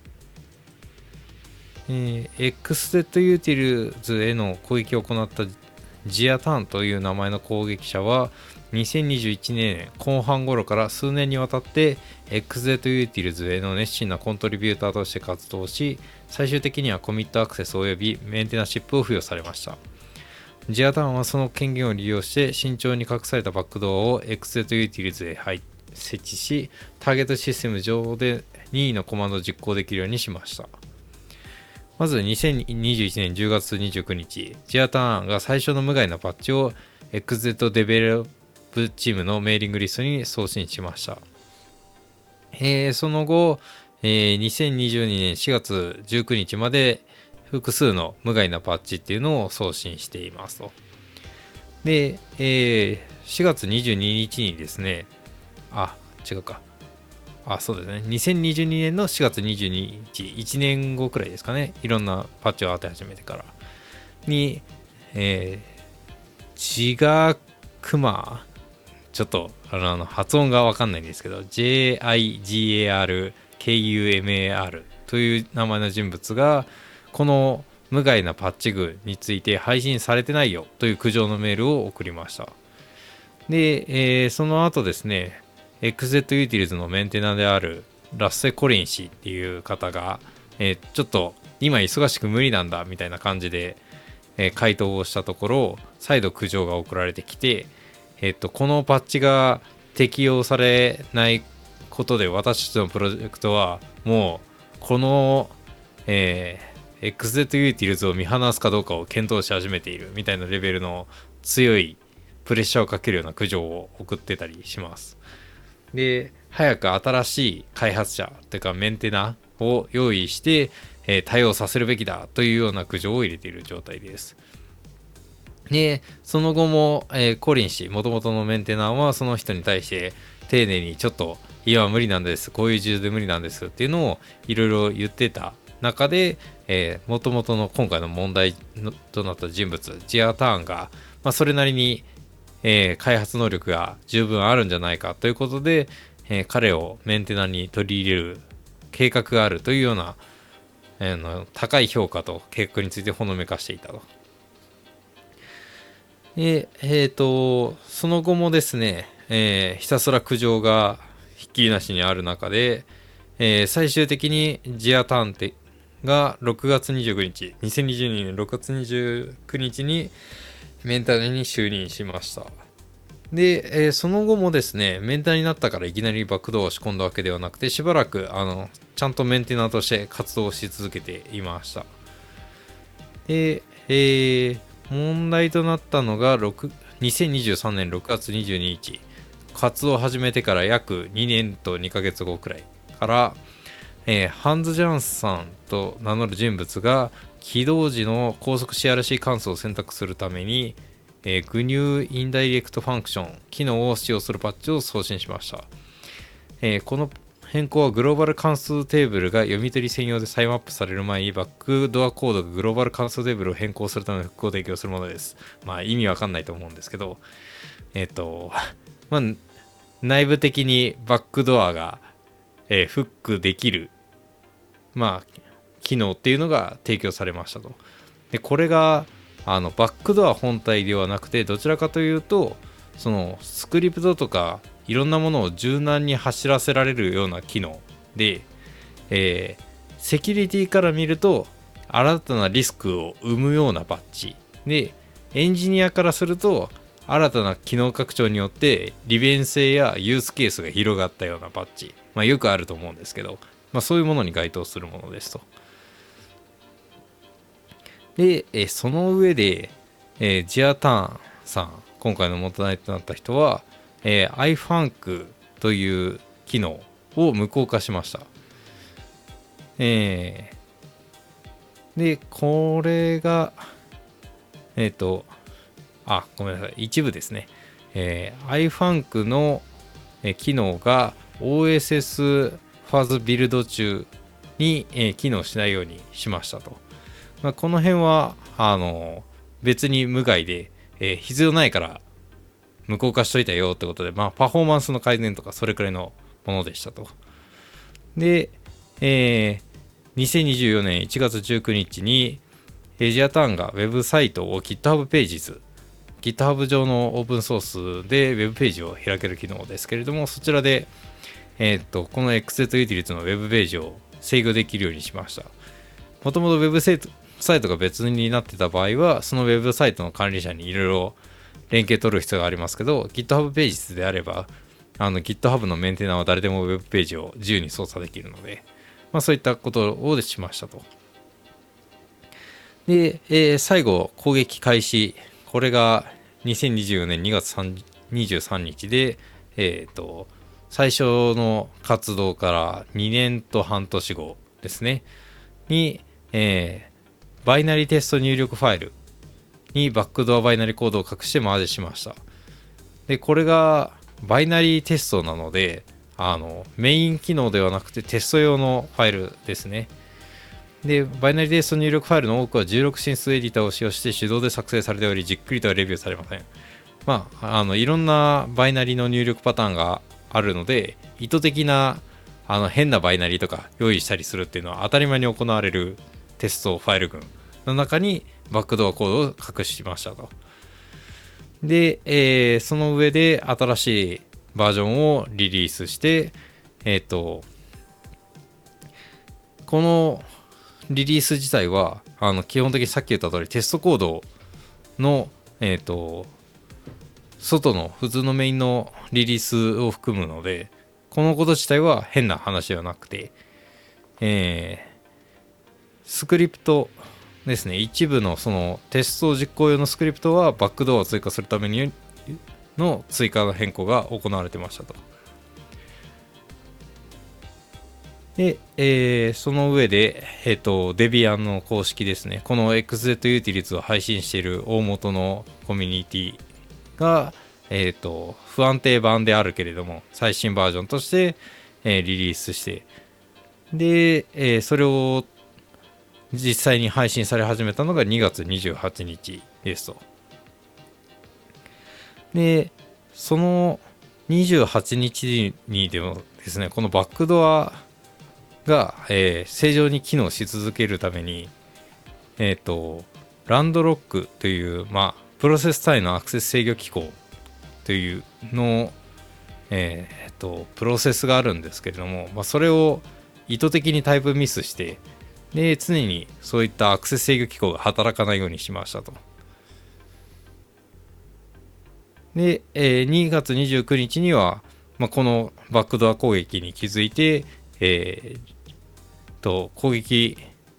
えー、エックスゼット ユーティルズへの攻撃を行ったジアタンという名前の攻撃者はにせんにじゅういちねんこう半頃から数年にわたって エックスゼット ユーティルズへの熱心なコントリビューターとして活動し、最終的にはコミットアクセス及びメンテナシップを付与されました。ジアタンはその権限を利用して慎重に隠されたバックドアを エックスゼット ユーティルズへ設置し、ターゲットシステム上で任意のコマンドを実行できるようにしました。まずにせんにじゅういちねんじゅうがつにじゅうくにち、ジアターンが最初の無害なパッチを エックスゼット デベロップチームのメーリングリストに送信しました。えー、その後、 えーにせんにじゅうにねんしがつじゅうくにちまで複数の無害なパッチっていうのを送信していますと。で、えーしがつにじゅうににちにですね、あ、違うか。あ、そうですね。にせんにじゅうにねんのしがつにじゅうににち、いちねんごくらいですかね。いろんなパッチを当て始めてから。に、えー、ジガクマ、ちょっとあのあの発音がわかんないんですけど、ジェイアイジーエーアールケーユーエムエーアール という名前の人物が、この無害なパッチ群について配信されてないよという苦情のメールを送りました。で、えーその後ですね、エックスゼット ユーティリズのメンテナであるラッセ・コリン氏っていう方が、えーちょっと今忙しく無理なんだみたいな感じで、えー回答をしたところ、再度苦情が送られてきて、えっと、このパッチが適用されないことで私たちのプロジェクトはもうこの、えー、エックスゼット ユーティルズを見放すかどうかを検討し始めているみたいなレベルの強いプレッシャーをかけるような苦情を送ってたりします。で、早く新しい開発者というかメンテナを用意して、えー対応させるべきだというような苦情を入れている状態です。で、その後も、えーコリン氏、もともとのメンテナーはその人に対して丁寧にちょっと今は無理なんです、こういう事情で無理なんですっていうのをいろいろ言ってた中で、もともとの今回の問題のとなった人物、ジアターンが、まあ、それなりに、えー開発能力が十分あるんじゃないかということで、えー彼をメンテナーに取り入れる計画があるというような、えーの高い評価と計画についてほのめかしていたと。で、えっ、と、その後もですね、えーひたすら苦情がひっきりなしにある中で、えー最終的にジアターンテがろくがつにじゅうくにち、にせんにじゅうにねんろくがつにじゅうくにちにメンタルに就任しました。で、えーその後もですね、メンターになったからいきなりバックドアを仕込んだわけではなくて、しばらく、あの、ちゃんとメンテナーとして活動し続けていました。で、えー問題となったのが6 にせんにじゅうさんねんろくがつにじゅうににち、活動を始めてから約にねんとにかげつごくらいから、えーハンズ・ジャンさんと名乗る人物が起動時の高速 シーアールシー 関数を選択するために、えー、グニューインダイレクトファンクション機能を使用するパッチを送信しました。えーこの変更はグローバル関数テーブルが読み取り専用で再マップされる前にバックドアコードがグローバル関数テーブルを変更するためのフックを提供するものです。まあ意味わかんないと思うんですけど、えっ、と、まあ内部的にバックドアが、えーフックできる、まあ機能っていうのが提供されましたと。で、これがあのバックドア本体ではなくて、どちらかというと、そのスクリプトとかいろんなものを柔軟に走らせられるような機能で、えーセキュリティから見ると新たなリスクを生むようなバッジで、エンジニアからすると新たな機能拡張によって利便性やユースケースが広がったようなバッジ、まあ、よくあると思うんですけど、まあ、そういうものに該当するものですと。で、えーその上で、えージアターンさん、今回の元ネとなった人は、えー、アイファンク という機能を無効化しました。えーで、これが、えっ、と、あ、ごめんなさい、一部ですね。えー、アイファンク の、えー機能が オーエスエス ファズビルド中に、えー機能しないようにしましたと。まあ、この辺は、あの、別に無害で、えー必要ないから無効化しといたよってことで、まあ、パフォーマンスの改善とかそれくらいのものでしたと。で、えーにせんにじゅうよねんいちがつじゅうくにちに、エジアターンがウェブサイトを GitHub Pages、GitHub 上のオープンソースでウェブページを開ける機能ですけれども、そちらで、えーっと、この エックスゼット ユーティリティのウェブページを制御できるようにしました。もともとウェブサイトサイトが別になってた場合は、そのウェブサイトの管理者にいろいろ連携取る必要がありますけど、GitHub Pages であれば、あの GitHub のメンテナーは誰でもウェブページを自由に操作できるので、まあ、そういったことをしましたと。で、えー最後、攻撃開始。これがにせんにじゅうよねんにがつにじゅうさんにちで、えっ、と、 最初の活動からにねんと半年後ですねに、えー、バイナリテスト入力ファイルにバックドアバイナリコードを隠してマージしました。でこれがバイナリテストなので、あのメイン機能ではなくてテスト用のファイルですね。でバイナリテスト入力ファイルの多くはじゅうろく進数エディターを使用して手動で作成されており、じっくりとはレビューされません。まあ、あのいろんなバイナリの入力パターンがあるので、意図的なあの変なバイナリとか用意したりするっていうのは当たり前に行われるテストファイル群の中にバックドアコードを隠しましたと。で、えー、その上で新しいバージョンをリリースして、えっと、このリリース自体はあの基本的にさっき言った通りテストコードの、えっと、外の普通のメインのリリースを含むので、このこと自体は変な話ではなくて、えー、スクリプトですね、一部のそのテスト実行用のスクリプトはバックドアを追加するためにの追加の変更が行われてましたと。で、えー、その上で、えーと、Debian の公式ですね、この エックスゼット ユーティリティを配信している大元のコミュニティが、えーと、不安定版であるけれども、最新バージョンとして、えー、リリースして、で、えー、それを実際に配信され始めたのがにがつにじゅうはちにちですと。で、そのにじゅうはちにちにでもですね、このバックドアが、えー、正常に機能し続けるために、えっと、ランドロックという、まあ、プロセス単位のアクセス制御機構というの、えー、っと、プロセスがあるんですけれども、まあ、それを意図的にタイプミスして、で、常にそういったアクセス制御機構が働かないようにしましたと。で、えー、にがつにじゅうくにちには、まあ、このバックドア攻撃に気づいて、えー、と攻撃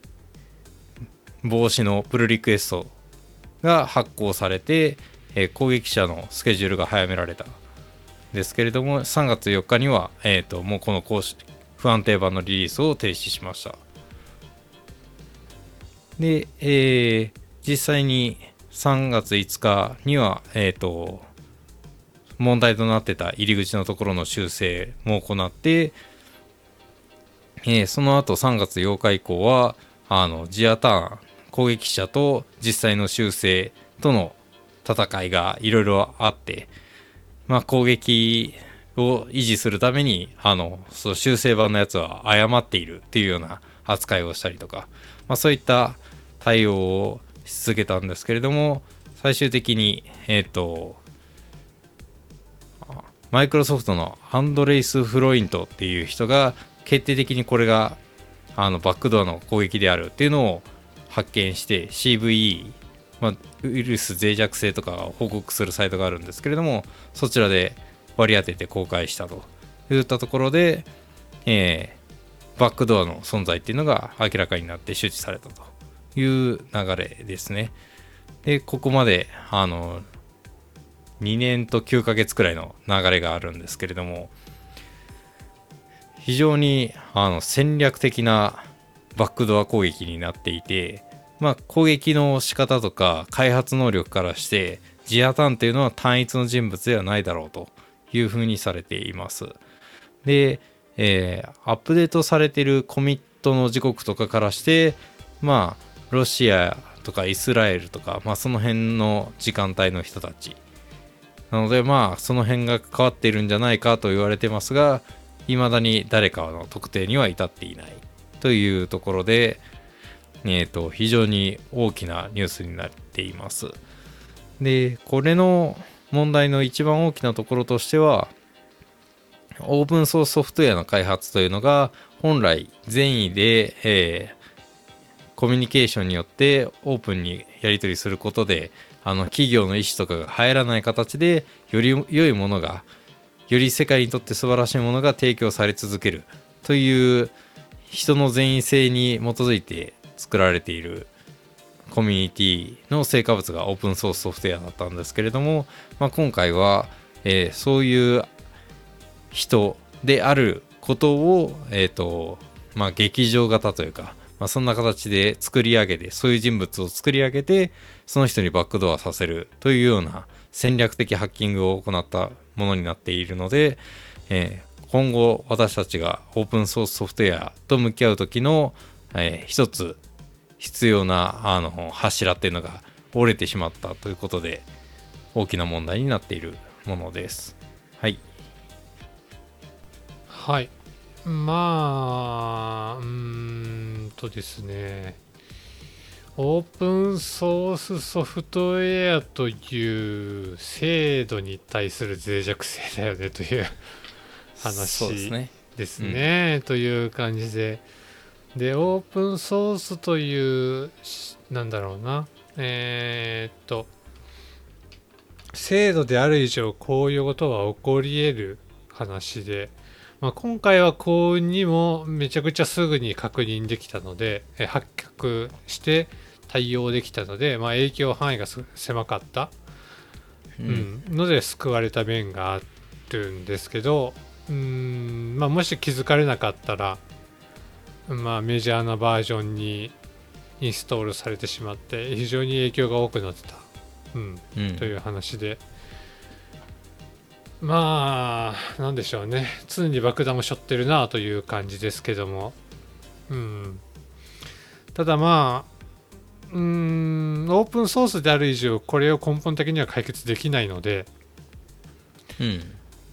防止のプルリクエストが発行されて、えー、攻撃者のスケジュールが早められたんですけれども、さんがつよっかには、えー、ともうこの公式不安定版のリリースを停止しました。で、えー、実際にさんがついつかには、えー、と問題となってた入り口のところの修正も行って、えー、その後さんがつようか以降はあのジアターン攻撃者と実際の修正との戦いがいろいろあって、まあ、攻撃を維持するためにあのその修正版のやつは誤っているっていうような扱いをしたりとか、まあ、そういった対応をし続けたんですけれども、最終的にえっ、ー、とマイクロソフトのアンドレイス・フロイントっていう人が決定的にこれがあのバックドアの攻撃であるっていうのを発見して シーブイイー、まあ、ウイルス脆弱性とかを報告するサイトがあるんですけれども、そちらで割り当てて公開したといったところで、えー、バックドアの存在っていうのが明らかになって周知されたという流れですね。でここまであのにねんときゅうかげつくらいの流れがあるんですけれども、非常にあの戦略的なバックドア攻撃になっていて、まあ、攻撃の仕方とか開発能力からしてジアタンというのは単一の人物ではないだろうというふうにされています。で、えー、アップデートされているコミットの時刻とかからして、まあロシアとかイスラエルとか、まあ、その辺の時間帯の人たちなので、まあその辺が関わっているんじゃないかと言われてますが、未だに誰かの特定には至っていないというところで、えーと、非常に大きなニュースになっています。で、これの問題の一番大きなところとしては、オープンソースソフトウェアの開発というのが本来善意で、えー、コミュニケーションによってオープンにやり取りすることで、あの企業の意思とかが入らない形でより良いものが、より世界にとって素晴らしいものが提供され続けるという人の善意性に基づいて作られているコミュニティの成果物がオープンソースソフトウェアだったんですけれども、まあ、今回は、えー、そういう人であることを、えーとまあ、劇場型というか、まあ、そんな形で作り上げて、そういう人物を作り上げて、その人にバックドアさせるというような戦略的ハッキングを行ったものになっているので、えー、今後私たちがオープンソースソフトウェアと向き合う時の、えー、一つ必要なあの柱っていうのが折れてしまったということで、大きな問題になっているものです。はい。 はい。まあ、うーんとですね、オープンソースソフトウェアという制度に対する脆弱性だよねという話ですね。ですね、うん、という感じで、で、オープンソースという、なんだろうな、えー、っと、制度である以上こういうことは起こり得る話で、まあ、今回は幸運にもめちゃくちゃすぐに確認できたので、え発覚して対応できたので、まあ、影響範囲が狭かった、うんうん、ので救われた面があるんですけど、うーん、まあ、もし気づかれなかったら、まあ、メジャーなバージョンにインストールされてしまって非常に影響が多くなってた、うんうん、という話で、まあなんでしょうね、常に爆弾を背負ってるなという感じですけども、うん、ただまあうーんオープンソースである以上これを根本的には解決できないので、 うん、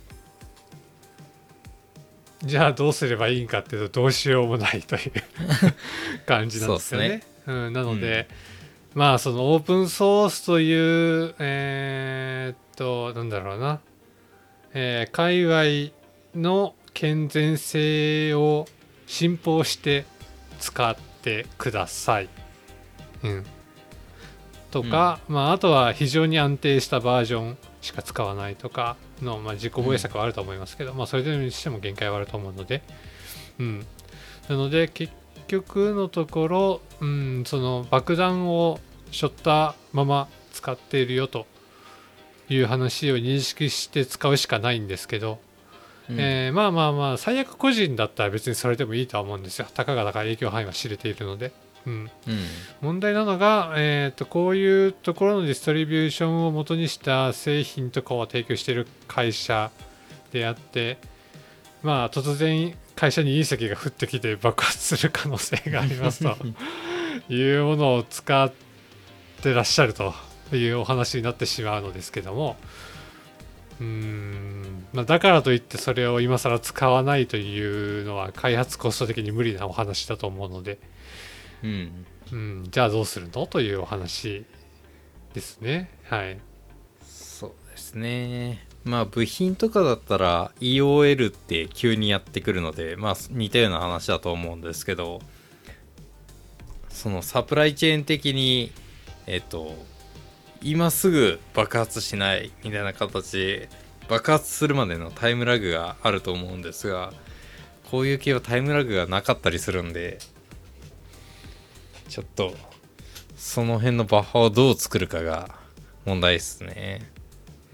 じゃあどうすればいいんかっていうとどうしようもないという感じなんですよね。そうですね、うん、なので、うん、まあそのオープンソースというえー、っとなんだろうな、えー、界隈の健全性を信奉して使ってください、うん、とか、うん、まあ、あとは非常に安定したバージョンしか使わないとかの、まあ、自己防衛策はあると思いますけど、うん、まあ、それにしても限界はあると思うので、うん、なので結局のところ、うん、その爆弾を背負ったまま使っているよという話を認識して使うしかないんですけど、うん、えー、まあまあまあ最悪個人だったら別にそれでもいいとは思うんですよ。たかがだから影響範囲は知れているので、うんうん、問題なのが、えー、とこういうところのディストリビューションを元にした製品とかを提供している会社であって、まあ突然会社に隕石が降ってきて爆発する可能性がありますというものを使ってらっしゃるというお話になってしまうのですけども、うーん、まあ、だからといってそれを今更使わないというのは開発コスト的に無理なお話だと思うので、うんうん、じゃあどうするのというお話ですね。はい、 そうですね。まあ部品とかだったら イーオーエル って急にやってくるので、まあ似たような話だと思うんですけど、そのサプライチェーン的にえっと今すぐ爆発しないみたいな形で爆発するまでのタイムラグがあると思うんですが、こういう系はタイムラグがなかったりするんで、ちょっとその辺のバッファーをどう作るかが問題ですね。 うん、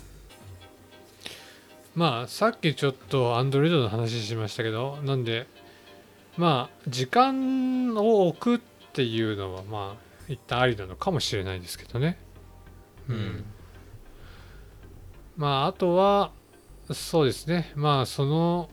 まあさっきちょっと Android の話しましたけど、なんでまあ時間を置くっていうのはまあ一旦ありなのかもしれないですけどね。うん、うん、まああとはそうですね、まあその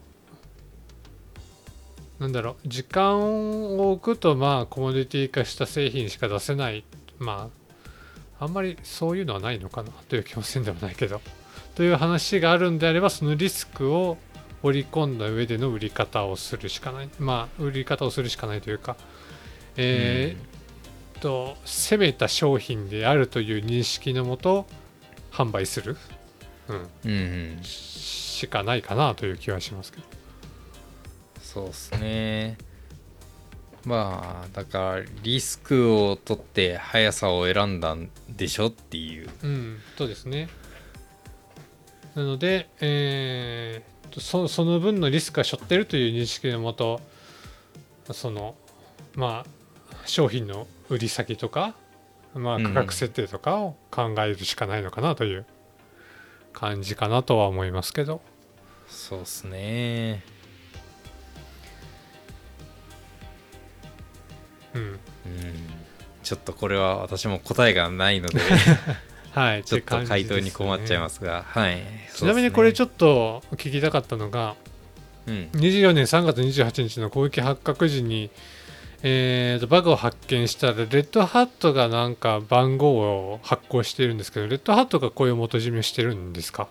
なんだろう、時間を置くとまあコモディティ化した製品しか出せない、まああんまりそういうのはないのかなという気もせんでもないけどという話があるんであれば、そのリスクを織り込んだ上での売り方をするしかない、まあ売り方をするしかないというか、えー、っと攻めた商品であるという認識のもと販売する、うんうんうん、しかないかなという気はしますけど。 そうですね。まあだからリスクを取って速さを選んだんでしょっていう、 うん、そうですね。なので、えー、そ, その分のリスクが背負ってるという認識のもと、そのまあ商品の売り先とか、まあ、価格設定とかを考えるしかないのかなという感じかなとは思いますけど、 そうっすね。 うん、 うん、ちょっとこれは私も答えがないのではい、 ちょっと回答に困っちゃいますすが、はい。 ちなみにこれちょっょっと聞きたかったのが、 と、うん、 にじゅうよねんさんがつにじゅうはちにちの攻撃発覚時に、えー、とバグを発見したらレッドハットがなんか番号を発行してるんですけど、レッドハットがこういう元締めしてるんですか？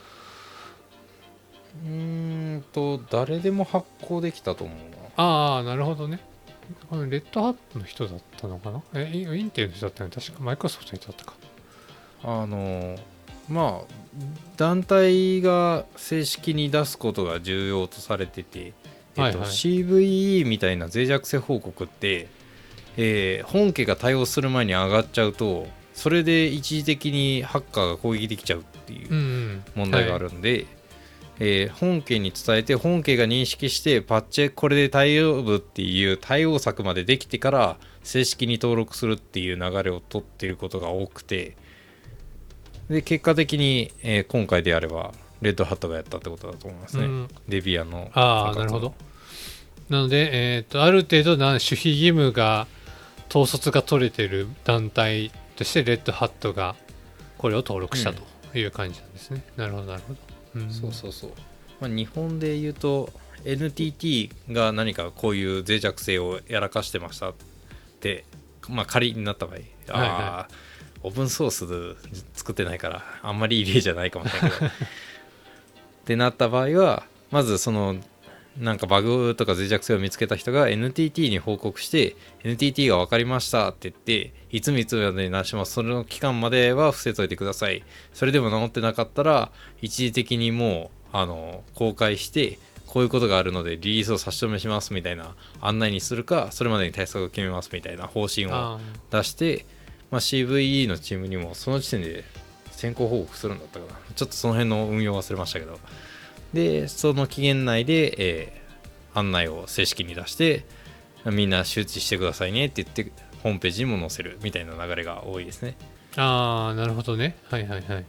うーんと誰でも発行できたと思うな。 ああ、なるほどね。このレッドハットの人だったのかな。えインインテルの人だったの、確かマイクロソフトの人だったか。 あのまあ団体が正式に出すことが重要とされてて、えっとはいはいシーブイイー みたいな脆弱性報告って、えー本家が対応する前に上がっちゃうと、それで一時的にハッカーが攻撃できちゃうっていううんうん問題があるんで、えー本家に伝えて本家が認識してパッチこれで対応部っていう対応策までできてから正式に登録するっていう流れを取っていることが多くて、で結果的に、えー今回であればレッドハットがやったってことだと思いますね、 うん、 デビアンのああ、なるほど。なので、えー、とある程度な守秘義務が統率が取れてる団体としてレッドハットがこれを登録したという感じなんですね。なるほどなるほど。うん、 そうそうそう、まあ、日本で言うと エヌティーティー が何かこういう脆弱性をやらかしてましたって、まあ、仮になった場合、あはいあ、 はオープンソース作ってないからあんまりいい例じゃないかもしれないけどってなった場合は、まずそのなんかバグとか脆弱性を見つけた人が エヌティーティー に報告して エヌティーティー が分かりましたって言っていつみつまでに直します、その期間までは伏せといてください、それでも治ってなかったら一時的にもうあの公開してこういうことがあるのでリリースを差し止めしますみたいな案内にするか、それまでに対策を決めますみたいな方針をあ出して、まあ、シーブイイー のチームにもその時点で先行報告するんだったかな、ちょっとその辺の運用忘れましたけど、でその期限内で、えー案内を正式に出してみんな周知してくださいねって言ってホームページにも載せるみたいな流れが多いですね。 あー、なるほどね。はいはいはい。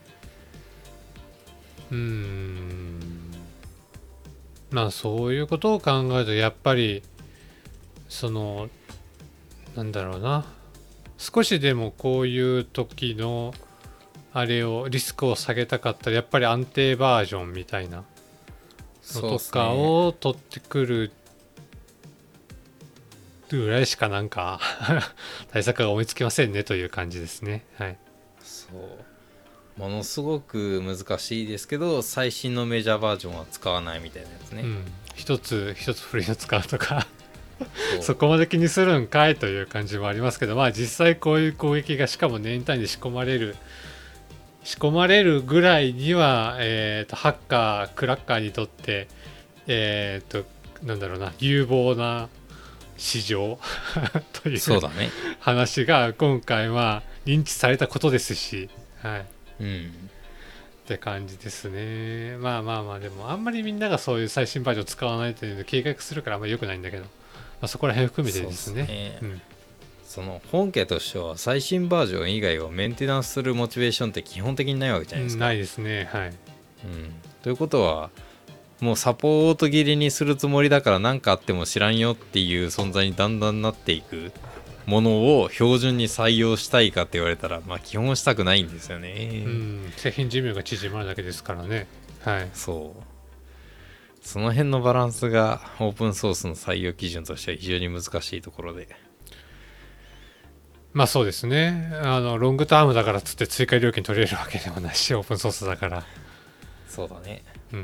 うーん、まあそういうことを考えるとやっぱりそのなんだろうな、少しでもこういう時のあれをリスクを下げたかったらやっぱり安定バージョンみたいなのとかを取ってくるぐらいしかなんか対策が思いつきませんねという感じですね。はい。 そうものすごく難しいですけど最新のメジャーバージョンは使わないみたいなやつね、 うん、一つ一つ古いの使うとかそうそこまで気にするんかいという感じもありますけど、まあ実際こういう攻撃がしかも年単位で仕込まれる仕込まれるぐらいには、えーとハッカークラッカーにとってえーとなんだろうな、有望な市場というそうだね、 話が今回は認知されたことですし、はい、 うんって感じですね。まあまあまあ、でもあんまりみんながそういう最新バージョン使わないというので警戒するからあんまり良くないんだけど、まあ、そこら辺含めてですね。 そうっすね、 うん、 その本家としては最新バージョン以外をメンテナンスするモチベーションって基本的にないわけじゃないですか、 ないですね。はい。 うん、ということはもうサポート切りにするつもりだから何かあっても知らんよっていう存在にだんだんなっていくものを標準に採用したいかって言われたら、まあ基本したくないんですよね、 うん、製品寿命が縮まるだけですからね。はい。 そうその辺のバランスがオープンソースの採用基準としては非常に難しいところで、 まあそうですね。あのロングタームだからっつって追加料金取れるわけでもないし、オープンソースだから。 そうだね、 うん。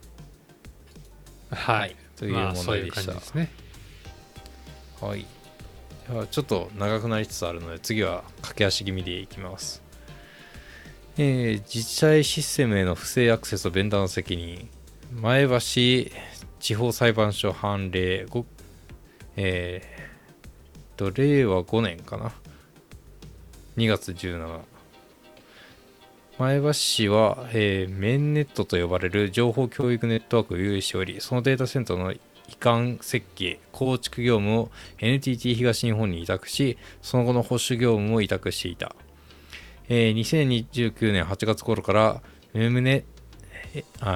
はい。 はい、という問題でした、 まあ、そういう感じですね。 はい、ではちょっと長くなりつつあるので次は駆け足気味でいきます。えー自治体システムへの不正アクセスとベンダーの責任、前橋地方裁判所判例ご、えー、と令和ごねんかな、にがつじゅうしちにち、前橋市は、えー、メンネットと呼ばれる情報教育ネットワークを有意しており、そのデータセンターの移管設計構築業務を エヌティーティー 東日本に委託し、その後の保守業務も委託していた。えー、にせんにじゅうきゅうねんはちがつ頃からメムネあ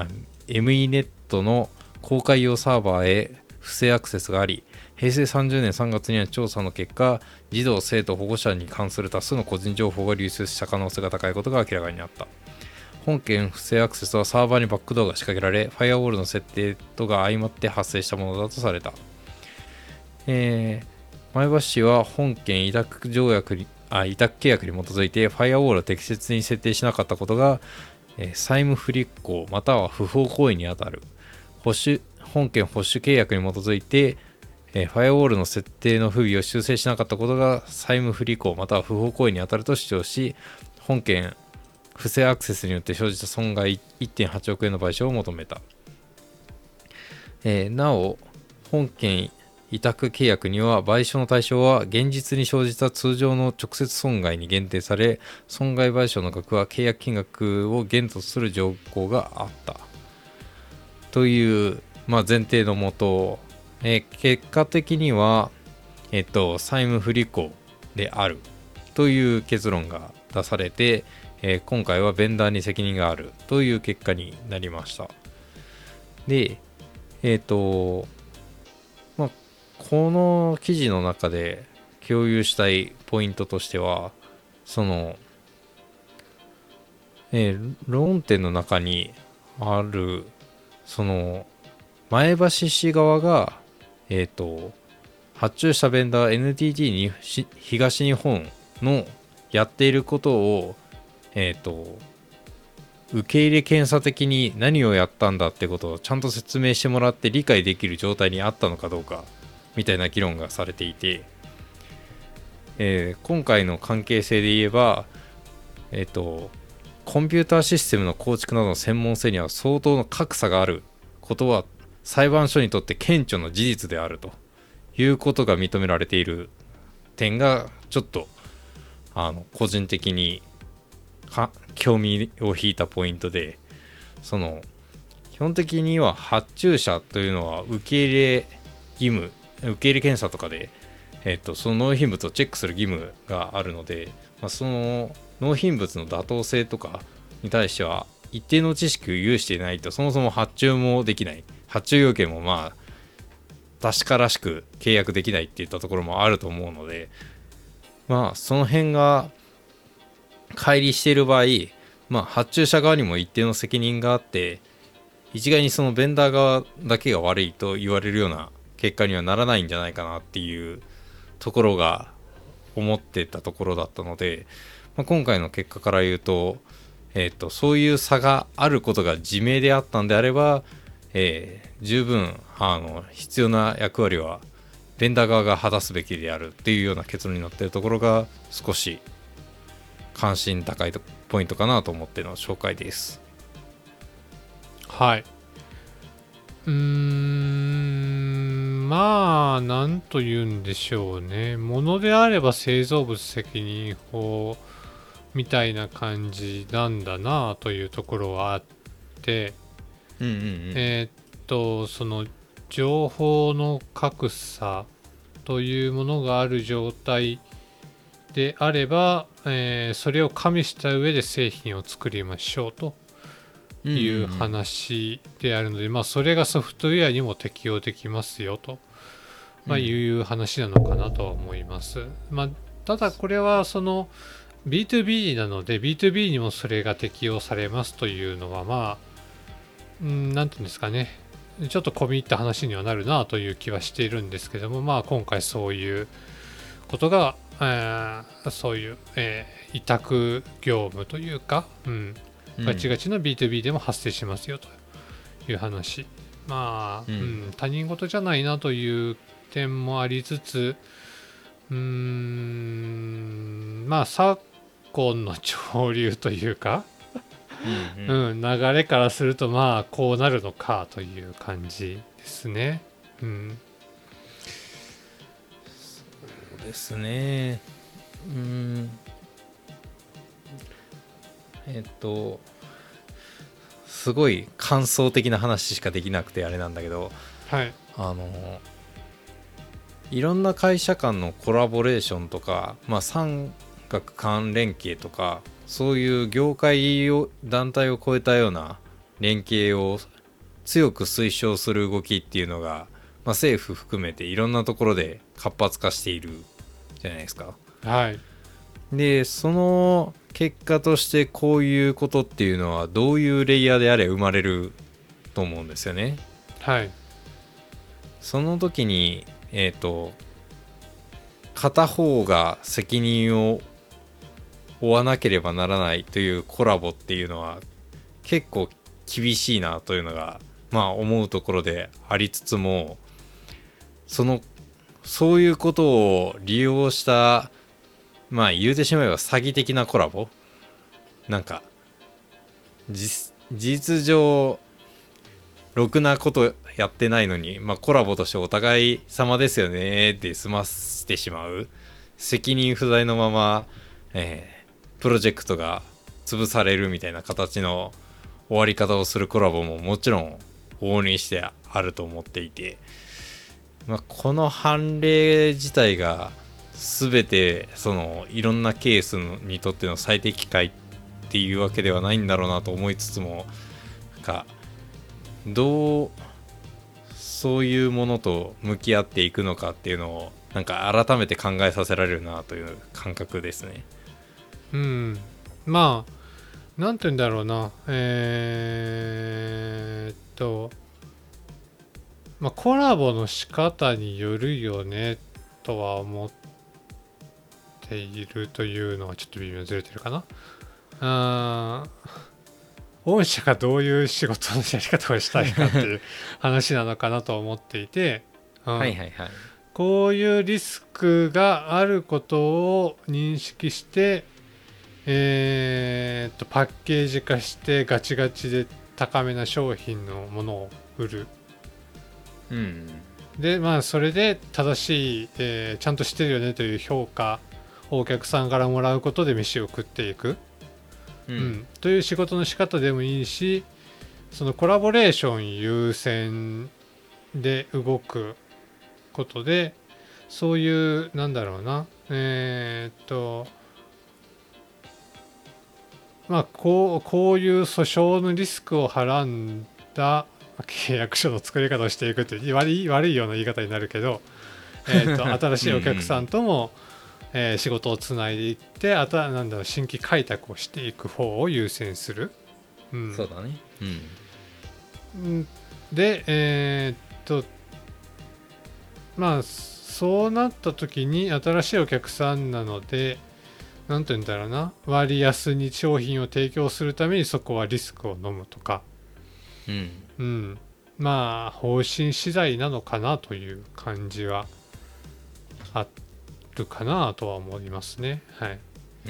エムイー ネットの公開用サーバーへ不正アクセスがあり、へいせいさんじゅうねんさんがつには調査の結果、児童生徒保護者に関する多数の個人情報が流出した可能性が高いことが明らかになった。本件不正アクセスはサーバーにバックドアが仕掛けられ、ファイアウォールの設定とが相まって発生したものだとされた。えー前橋市は本件委託条約にあ委託契約に基づいてファイアウォールを適切に設定しなかったことが、えー債務不履行または不法行為にあたる。保守本件保守契約に基づいて、えーファイアウォールの設定の不備を修正しなかったことが債務不履行または不法行為にあたると主張し、本件不正アクセスによって生じた損害 いってんはちおくえんの賠償を求めた。えーなお本件委託契約には賠償の対象は現実に生じた通常の直接損害に限定され、損害賠償の額は契約金額を限とする条項があったという、まあ、前提のもと、えー結果的には、えっと、債務不履行であるという結論が出されて、えー今回はベンダーに責任があるという結果になりました。で、えっとまあこの記事の中で共有したいポイントとしては、その、えー論点の中にある、その、前橋市側が、えっと、発注したベンダー エヌティーティー にし東日本のやっていることを、えっと、受け入れ検査的に何をやったんだってことをちゃんと説明してもらって理解できる状態にあったのかどうかみたいな議論がされていて、えー今回の関係性で言えば、えっと、コンピューターシステムの構築などの専門性には相当の格差があることは裁判所にとって顕著な事実であるということが認められている点がちょっとあの個人的にか興味を引いたポイントで、その基本的には発注者というのは受け入れ義務受け入れ検査とかで、えっと、その納品物をチェックする義務があるので、まあ、その納品物の妥当性とかに対しては一定の知識を有していないとそもそも発注もできない、発注要件もまあ確からしく契約できないっていったところもあると思うので、まあその辺が乖離している場合、まあ、発注者側にも一定の責任があって、一概にそのベンダー側だけが悪いと言われるような結果にはならないんじゃないかなっていうところが思ってたところだったので、まあ、今回の結果から言うと、えーと、そういう差があることが自明であったんであれば、えー十分あの必要な役割はベンダー側が果たすべきであるっていうような結論になっているところが少し関心高いポイントかなと思っての紹介です。 はい。うーん、まあ、なんと言うんでしょうね。ものであれば製造物責任法みたいな感じなんだなというところはあって、 うんうんうん、 えーっと、その情報の格差というものがある状態であれば、えーそれを加味した上で製品を作りましょうという話であるので、まあそれがソフトウェアにも適用できますよと、まあ、いう話なのかなとは思います。まあ、ただこれはその ビーツービー なので ビーツービー にもそれが適用されますというのは、まあ、うん、なんていうんですかね、ちょっと込み入った話にはなるなという気はしているんですけども、まあ今回そういうことが、えーそういう、えー委託業務というか、うん、ガチガチの ビーツービー でも発生しますよという話。まあ、 うんうん、他人事じゃないなという点もありつつ、うーん、まあ昨今の潮流というか、 うんうんうん、流れからするとまあこうなるのかという感じですね。うん、 そうですね。うーんえっとすごい感想的な話しかできなくてあれなんだけど、 はい、 あのいろんな会社間のコラボレーションとか、まあ、産学関連携とかそういう業界を団体を超えたような連携を強く推奨する動きっていうのが、まあ、政府含めていろんなところで活発化しているじゃないですか。 はい。 でその結果としてこういうことっていうのはどういうレイヤーであれ生まれると思うんですよね。 はい。 その時にえっと片方が責任を負わなければならないというコラボっていうのは結構厳しいなというのがまあ思うところでありつつも、そのそういうことを利用したまあ言うてしまえば詐欺的なコラボ、なんか実事実上ろくなことやってないのに、まあ、コラボとしてお互い様ですよねって済ませてしまう、責任不在のまま、えー、プロジェクトが潰されるみたいな形の終わり方をするコラボももちろん往々にしてあると思っていて、まあ、この判例自体が全てそのいろんなケースにとっての最適解っていうわけではないんだろうなと思いつつも、なんかどうそういうものと向き合っていくのかっていうのをなんか改めて考えさせられるなという感覚ですね。 うん。まあなんて言うんだろうな、えー、っとまあコラボの仕方によるよねとは思っているというのはちょっと微妙にずれてるかな。あ御社がどういう仕事のやり方をしたいかっていう話なのかなと思っていて、うん、 はいはいはい。 こういうリスクがあることを認識して、えー、っとパッケージ化してガチガチで高めな商品のものを売る。 うん。 でまあそれで正しい、えー、ちゃんとしてるよねという評価をお客さんからもらうことで飯を食っていく。 うん、 うん、という仕事の仕方でもいいし、そのコラボレーション優先で動くことで、そういうなんだろうな、えー、っとまあこうこういう訴訟のリスクをはらんだ契約書の作り方をしていくって悪い悪いような言い方になるけど、えー、っと新しいお客さんともえー、仕事をつないでいってあとはなんだろう新規開拓をしていく方を優先する、 うん、そうだね、 うん、でえー、っとまあそうなった時に新しいお客さんなのでなんて言うんだろうな、割安に商品を提供するためにそこはリスクを飲むとか、 うん、 うん、まあ方針次第なのかなという感じはあってるかなとは思いますね。はい。 うん。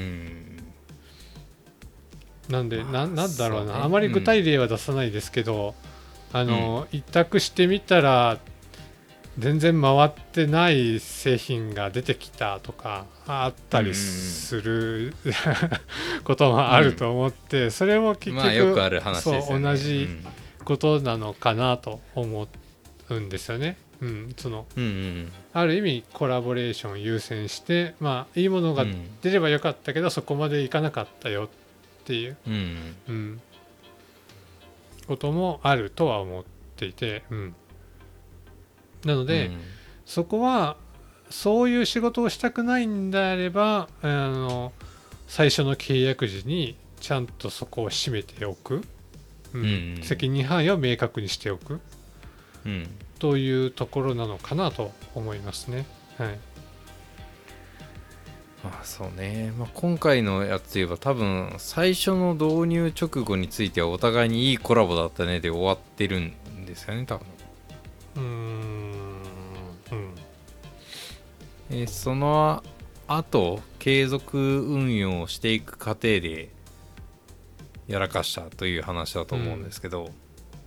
なんで、まあ、な, なんだろうな、 うね、 あまり具体例は出さないですけど、うん、あの、うん、委託してみたら全然回ってない製品が出てきたとかあったりする、うん、こともあると思って、うん、それも結局、まあ、よくある話ですよね。そう同じことなのかなと思うんですよね。うん、その、うんうん、ある意味コラボレーションを優先して、まあいいものが出ればよかったけど、うん、そこまでいかなかったよっていう、うんうん、こともあるとは思っていて、うん、なので、うん、そこはそういう仕事をしたくないんであればあの最初の契約時にちゃんとそこを締めておく、うんうんうん、責任範囲を明確にしておく、うんというところなのかなと思いますね。はい。 まあそうね。まあ、今回のやつで言えば多分最初の導入直後についてはお互いにいいコラボだったねで終わってるんですよね多分。うーん。うん。えその後継続運用していく過程でやらかしたという話だと思うんですけど。うん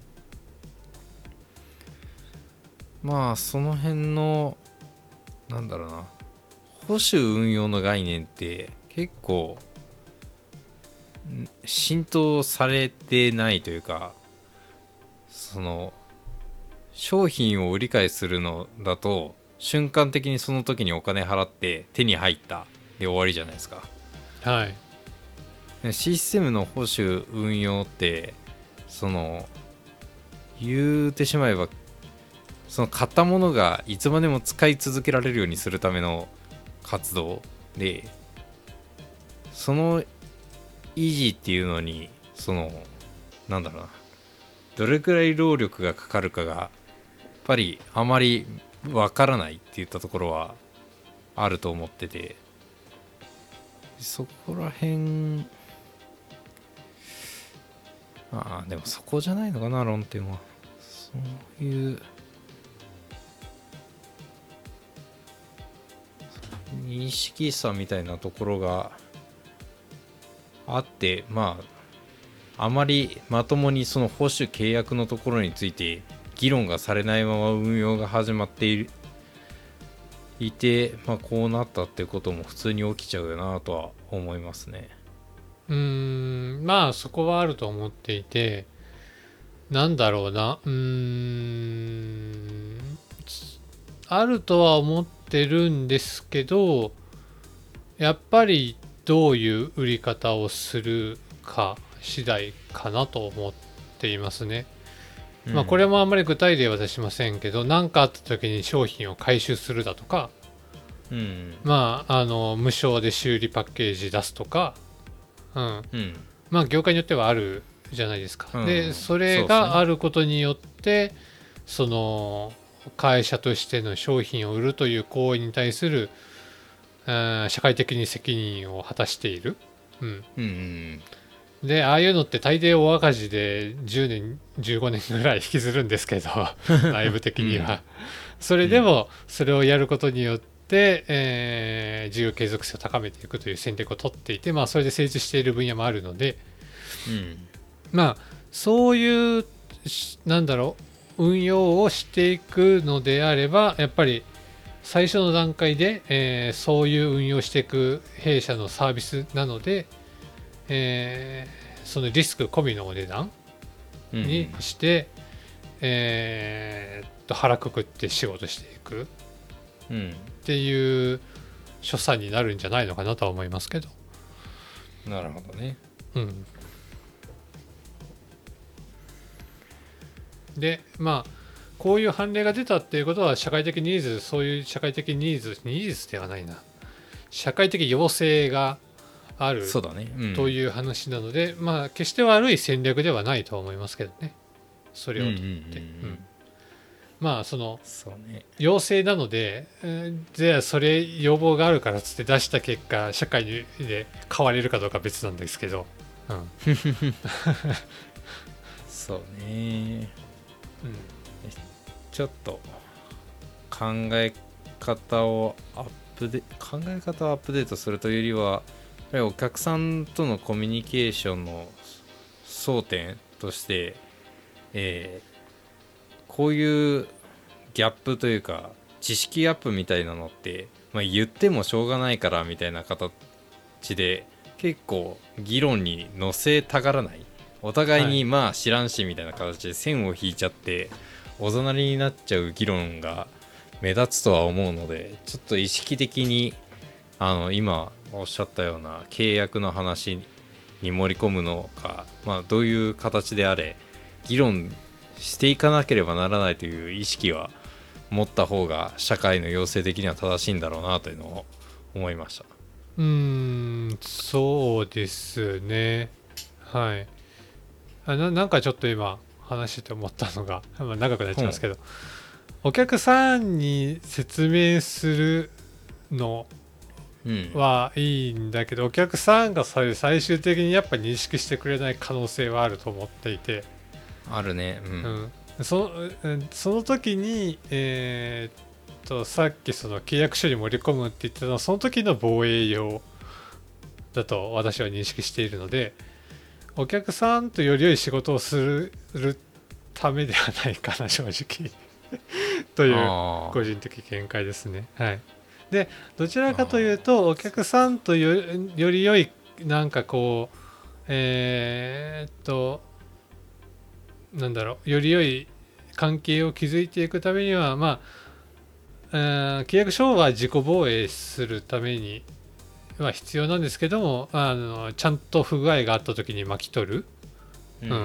まあその辺のなんだろうな保守運用の概念って結構浸透されてないというか、その商品を売り買いするのだと瞬間的にその時にお金払って手に入ったで終わりじゃないですか。 はい。 システムの保守運用ってその言うてしまえばその買ったものがいつまでも使い続けられるようにするための活動で、その維持っていうのにそのなんだろうな、どれくらい労力がかかるかがやっぱりあまりわからないっていったところはあると思ってて、そこら辺ああでもそこじゃないのかな、論点は。そういう認識差みたいなところがあって、まああまりまともにその報酬契約のところについて議論がされないまま運用が始まっているいて、まあ、こうなったっていうことも普通に起きちゃうよなとは思いますね。 うーん、まあそこはあると思っていて、なんだろうな、うーん、あるとは思ってるんですけど、やっぱりどういう売り方をするか次第かなと思っていますね。 うん、 まあこれもあんまり具体例は出しませんけど、何かあった時に商品を回収するだとか、 うん、 まああの無償で修理パッケージ出すとか、うん、 うん、 まあ業界によってはあるじゃないですか。 うん、 でそれがあることによってその会社としての商品を売るという行為に対する、うん、社会的に責任を果たしている。うん、 うん、 でああいうのって大抵大赤字でじゅうねんじゅうごねんぐらい引きずるんですけど内部的には、うん、それでもそれをやることによって、えー、事業継続性を高めていくという戦略を取っていて、まあ、それで成立している分野もあるので、 うん、 まあそういうなんだろう運用をしていくのであればやっぱり最初の段階で、えー、そういう運用していく弊社のサービスなので、えー、そのリスク込みのお値段にして、うんえー、っと腹くくって仕事していくっていう所作になるんじゃないのかなとは思いますけど。 なるほどね。 うん、でまあこういう判例が出たっていうことは社会的ニーズそういう社会的ニーズニーズではないな社会的要請があるそうだね、うん、 という話なので、まあ決して悪い戦略ではないと思いますけどね。それをとって、うんうんうんうん、まあそのそうね要請なので、えー、じゃあそれ要望があるからつって出した結果社会で変われるかどうか別なんですけど、うん、 そうね、うん、ちょっと考え方をアップデ考え方をアップデートするというよりはやっぱりお客さんとのコミュニケーションの争点として、えー、こういうギャップというか知識ギャップみたいなのって、まあ、言ってもしょうがないからみたいな形で結構議論に乗せたがらないお互いにまあ知らんしみたいな形で線を引いちゃっておざなりになっちゃう議論が目立つとは思うのでちょっと意識的にあの今おっしゃったような契約の話に盛り込むのか、まあ、どういう形であれ議論していかなければならないという意識は持った方が社会の要請的には正しいんだろうなというのを思いました。 うーんそうですねはいあ な, なんかちょっと今話して思ったのが、まあ、長くなっちゃいますけど、うん、お客さんに説明するのはいいんだけど、うん、お客さんがそれ最終的にやっぱ認識してくれない可能性はあると思っていてあるね、うんうん、そ, その時に、えー、っとさっきその契約書に盛り込むって言ってたのはその時の防衛用だと私は認識しているのでお客さんとより良い仕事をす る, るためではないかな正直という個人的見解ですね。はい、でどちらかというとお客さんと よ, より良いなんかこうえー、っとなんだろうより良い関係を築いていくためにはまあ、えー、契約書は自己防衛するためには必要なんですけどもあのちゃんと不具合があった時に巻き取る、うんうん、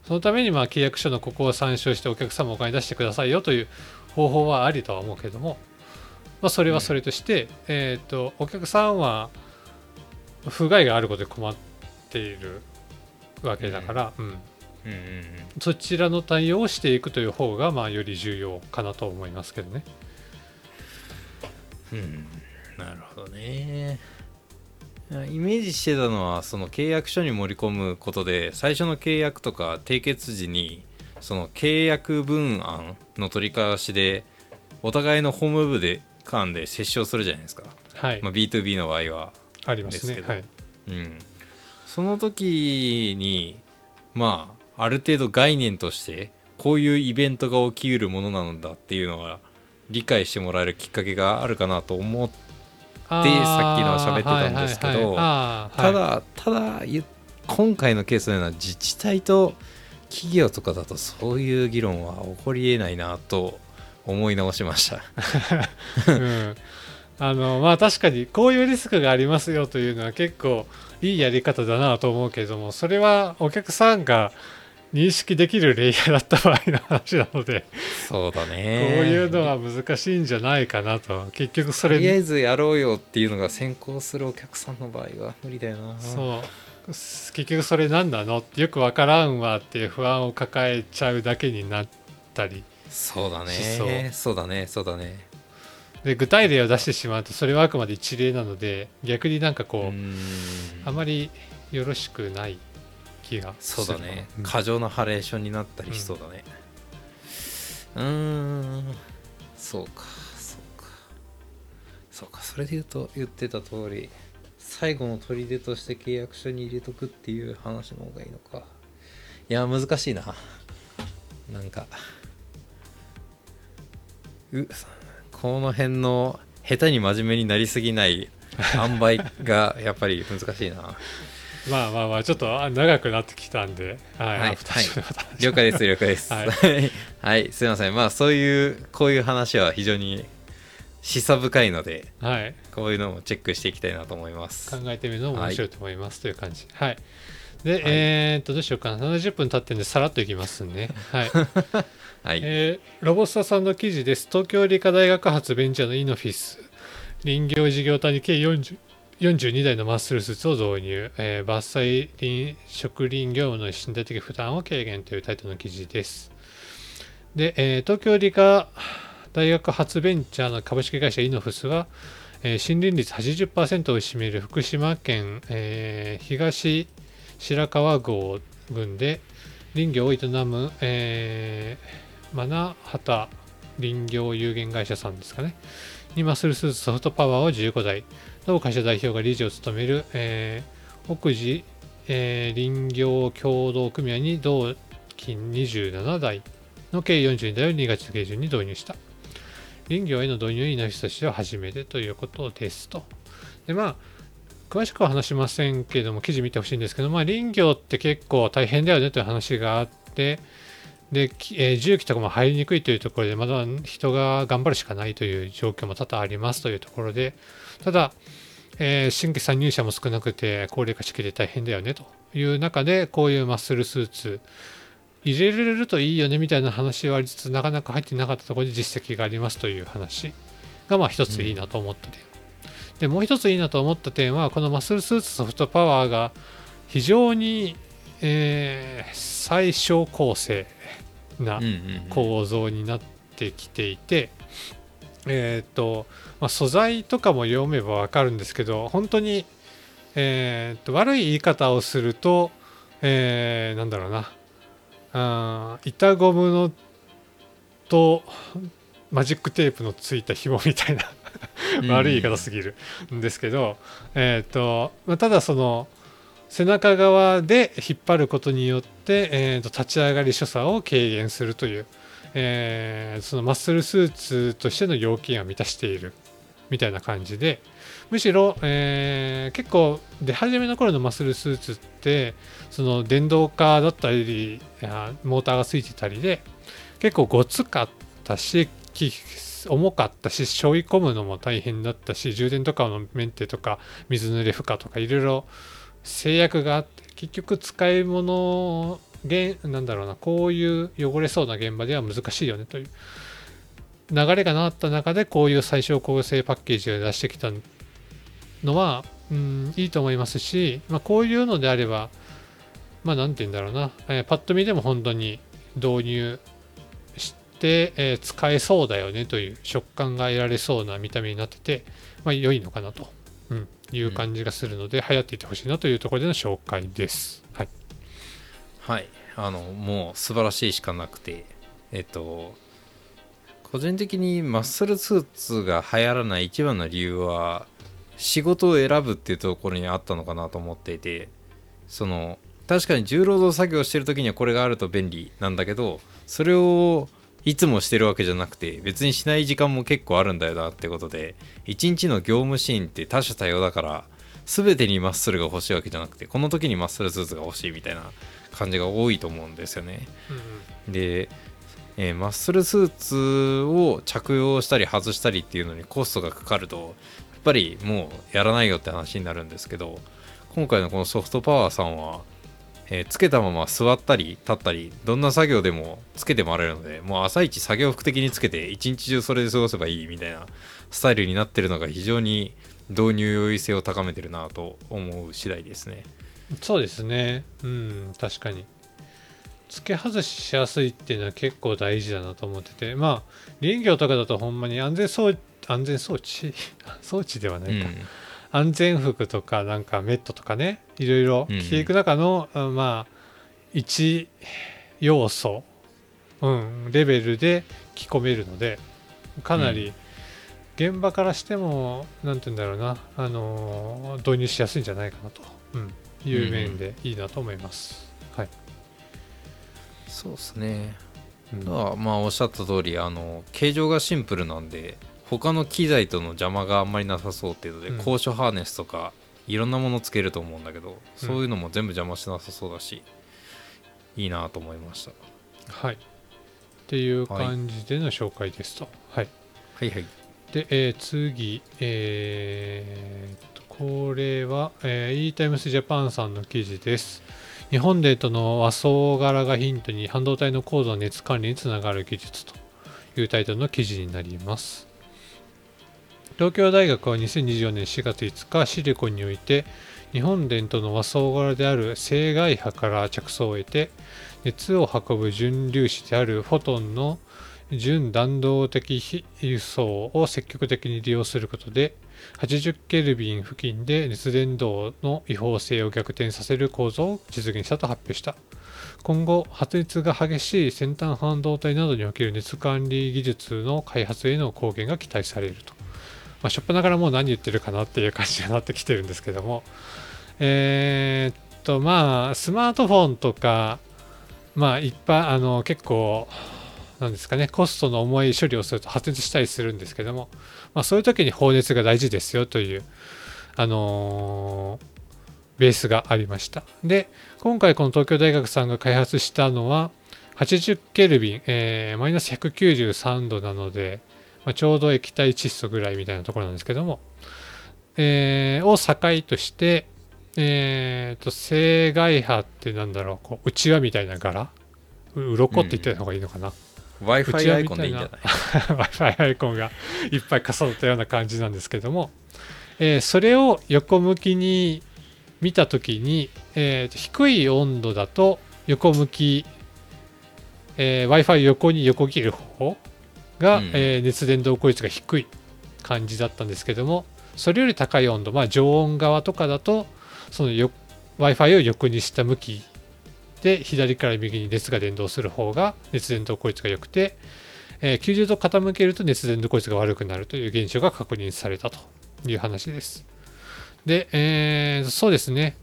そのためにまあ契約書のここを参照してお客様お金出してくださいよという方法はありとは思うけども、まあ、それはそれとして、うん、えーと、お客さんは不具合があることで困っているわけだから、うんうんうんうん、そちらの対応をしていくという方がまあより重要かなと思いますけどね。 うん、なるほどね。イメージしてたのはその契約書に盛り込むことで最初の契約とか締結時にその契約文案の取り交わしでお互いの法務部で間で折衝するじゃないですか、 はい、 まあ、ビーツービー の場合はありますね、 ですけど、 はい、 うん、その時にまあある程度概念としてこういうイベントが起きうるものなのだっていうのは理解してもらえるきっかけがあるかなと思ってさっきのは喋ってたんですけど、ただただ今回のケースのような自治体と企業とかだとそういう議論は起こりえないなと思い直しました、 うん、あのまあ確かにこういうリスクがありますよというのは結構いいやり方だなと思うけれども、それはお客さんが認識できるレイヤーだった場合の話なので、 そうだね、 こういうのは難しいんじゃないかなと。結局それとりあえずやろうよっていうのが先行するお客さんの場合は無理だよな。 そう結局それ何なのってよくわからんわっていう不安を抱えちゃうだけになったり。 そうだねそうだねそうだねで具体例を出してしまうとそれはあくまで一例なので逆になんかこう、うーんあまりよろしくない気がする。 そうだね、うん、過剰なハレーションになったりしそうだね。うーんそうかそうかそうかそれで言うと言ってた通り最後の砦として契約書に入れとくっていう話の方がいいのか。いや難しいな。なんかうこの辺の下手に真面目になりすぎない塩梅がやっぱり難しいな。 まあまあまあちょっと長くなってきたんで、はい、はい、はい、 了解です了解です、はい、はい、すいません。まあそういうこういう話は非常に示唆深いので、はい、こういうのもチェックしていきたいなと思います。 考えてみるのも面白いと思います、はい、という感じ。はい。で、はい、えー、っとどうしようかな。ななじゅっぷん経ってんでさらっといきますね。はい。はいえー、ロボスタさんの記事です。東京理科大学発ベンチャーのイノフィス林業事業体に計よんじゅうよんじゅうにだいのマッスルスーツを導入、えー、伐採林植林業務の身体的負担を軽減というタイトルの記事です。で、えー、東京理科大学発ベンチャーの株式会社イノフスは、えー、森林率 はちじゅっパーセント を占める福島県、えー、東白川郷郡で林業を営む、えー、マナハタ林業有限会社さんですかねにマッスルスーツソフトパワーをじゅうごだい、同会社代表が理事を務める、えー、奥地、えー、林業協同組合に同金にじゅうななだいの計よんじゅうにだいをにがつ下旬に導入した。林業への導入をイノフィスとしては初めてということですと。でまあ詳しくは話しませんけれども記事見てほしいんですけど、まあ、林業って結構大変だよねという話があってで、えー、重機とかも入りにくいというところでまだ人が頑張るしかないという状況も多々ありますというところで、ただ、えー、新規参入者も少なくて高齢化式で大変だよねという中でこういうマッスルスーツ入れられるといいよねみたいな話はありつつなかなか入ってなかったところで実績がありますという話がまあ一ついいなと思った点、うん、でもう一ついいなと思った点はこのマッスルスーツソフトパワーが非常に、えー、最小構成な構造になってきていて、えっと、まあ、素材とかも読めばわかるんですけど本当に、えー、と悪い言い方をすると、えー、なんだろうなあ板ゴムのとマジックテープのついた紐みたいな悪い言い方すぎるんですけど、えーとまあ、ただその背中側で引っ張ることによって、えー、と立ち上がり所作を軽減するという、えー、そのマッスルスーツとしての要件を満たしているみたいな感じで、むしろ、えー、結構出始めの頃のマッスルスーツってその電動化だったりモーターがついてたりで結構ごつかったし重かったし背負い込むのも大変だったし充電とかのメンテとか水濡れ負荷とかいろいろ制約があって結局使い物げんなんだろうなこういう汚れそうな現場では難しいよねという流れがなった中でこういう最小構成パッケージを出してきたのはうんいいと思いますし、まあ、こういうのであればまあなんて言うんだろうな、えーパッと見でも本当に導入して、えー使えそうだよねという食感が得られそうな見た目になってて、まあ、良いのかなと、うん、いう感じがするので、うん、流行っていてほしいなというところでの紹介です。はい、 はい、あのもう素晴らしいしかなくて、えっと個人的にマッスルスーツが流行らない一番の理由は仕事を選ぶっていうところにあったのかなと思っていて、その確かに重労働作業してる時にはこれがあると便利なんだけど、それをいつもしてるわけじゃなくて別にしない時間も結構あるんだよなってことで、一日の業務シーンって多種多様だから全てにマッスルが欲しいわけじゃなくて、この時にマッスルスーツが欲しいみたいな感じが多いと思うんですよね。うん、で、えー、マッスルスーツを着用したり外したりっていうのにコストがかかるとやっぱりもうやらないよって話になるんですけど、今回のこのソフトパワーさんはえー、つけたまま座ったり立ったりどんな作業でもつけてもらえるので、もう朝一作業服的につけて一日中それで過ごせばいいみたいなスタイルになってるのが非常に導入容易性を高めてるなと思う次第ですね。 そうですね、うん、確かに付け外ししやすいっていうのは結構大事だなと思ってて、まあ林業とかだとほんまに安全装安全装置装置ではないか、うん、安全服とかなんかメットとかね、いろいろ着ていく中の、うん、まあ一要素、うん、レベルで着込めるのでかなり現場からしても、うん、なんて言うんだろうな、あのー、導入しやすいんじゃないかなと、うん、いう面でいいなと思います。うん、はい。 そうですね。うん、まあおっしゃった通り、あの形状がシンプルなんで他の機材との邪魔があんまりなさそうっていうので、うん、高所ハーネスとかいろんなものつけると思うんだけど、うん、そういうのも全部邪魔しなさそうだし、いいなと思いました。 はい。っていう感じでの紹介ですと。はい。 はいはい。 で、えー、次、えー、とこれは、えー、e-times Japan さんの記事です。日本デートの和装柄がヒントに半導体の高度な熱管理につながる技術というタイトルの記事になります。東京大学はにせんにじゅうよねんしがついつかシリコンにおいて日本伝統の和装柄である正外波から着想を得て熱を運ぶ純粒子であるフォトンの純弾道的輸送を積極的に利用することではちじゅっケルビン付近で熱伝導の違法性を逆転させる構造を実現したと発表した。今後発熱が激しい先端半導体などにおける熱管理技術の開発への貢献が期待されると。まあ、しょっぱながらもう何言ってるかなっていう感じになってきてるんですけども、えー、っとまあスマートフォンとかまあいっぱいあの結構なんですかね、コストの重い処理をすると発熱したりするんですけども、まあ、そういう時に放熱が大事ですよという、あのー、ベースがありました。で、今回この東京大学さんが開発したのははちじゅっケルビン、えー、マイナスひゃくきゅうじゅうさんどなので、まあ、ちょうど液体窒素ぐらいみたいなところなんですけども、えー、を境として、えー、と正外波ってなんだろう、こう内輪みたいな柄、う鱗って言った方がいいのかな、 うん、Wi-Fi アイコンでいいんじゃない Wi-Fi アイコンがいっぱい重なったような感じなんですけども、えー、それを横向きに見たときに、えー、低い温度だと横向き、えー、Wi-Fi 横に横切る方が、うん、えー、熱伝導効率が低い感じだったんですけども、それより高い温度、まあ、常温側とかだとその Wi-Fi を横にした向きで左から右に熱が伝導する方が熱伝導効率が良くて、えー、きゅうじゅうど傾けると熱伝導効率が悪くなるという現象が確認されたという話です。で、えー、そうですね、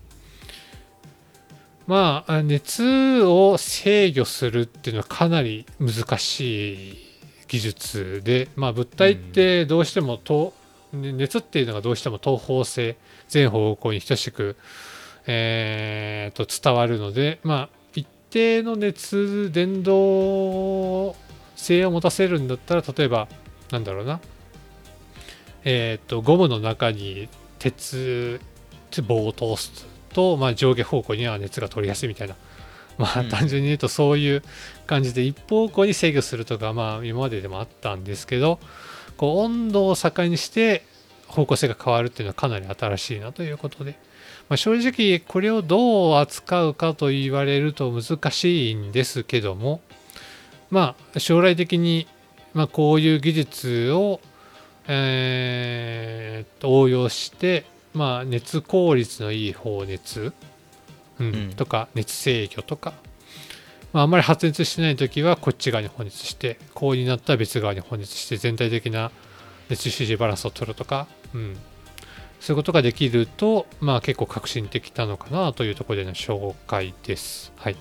まあ熱を制御するっていうのはかなり難しい技術で、まあ、物体ってどうしてもと、うん、熱っていうのがどうしても等方性全方向に等しく、えー、と伝わるので、まあ、一定の熱伝導性を持たせるんだったら、例えばなんだろうな、えー、とゴムの中に鉄棒を通すと、まあ、上下方向には熱が取りやすいみたいなまあうん単純に言うとそういう感じで一方向に制御するとか、まあ今まででもあったんですけど、こう温度を境にして方向性が変わるっていうのはかなり新しいなということで、まあ、正直これをどう扱うかと言われると難しいんですけども、まあ将来的にまあこういう技術をえー、と応用して、まあ、熱効率のいい放熱、うんうんとか熱制御とか、まあ、あんまり発熱してない時はこっち側に放熱して、高になったら別側に放熱して全体的な熱収支バランスを取るとか、うん、そういうことができると、まあ、結構革新的なのかなというところでの紹介です。はい。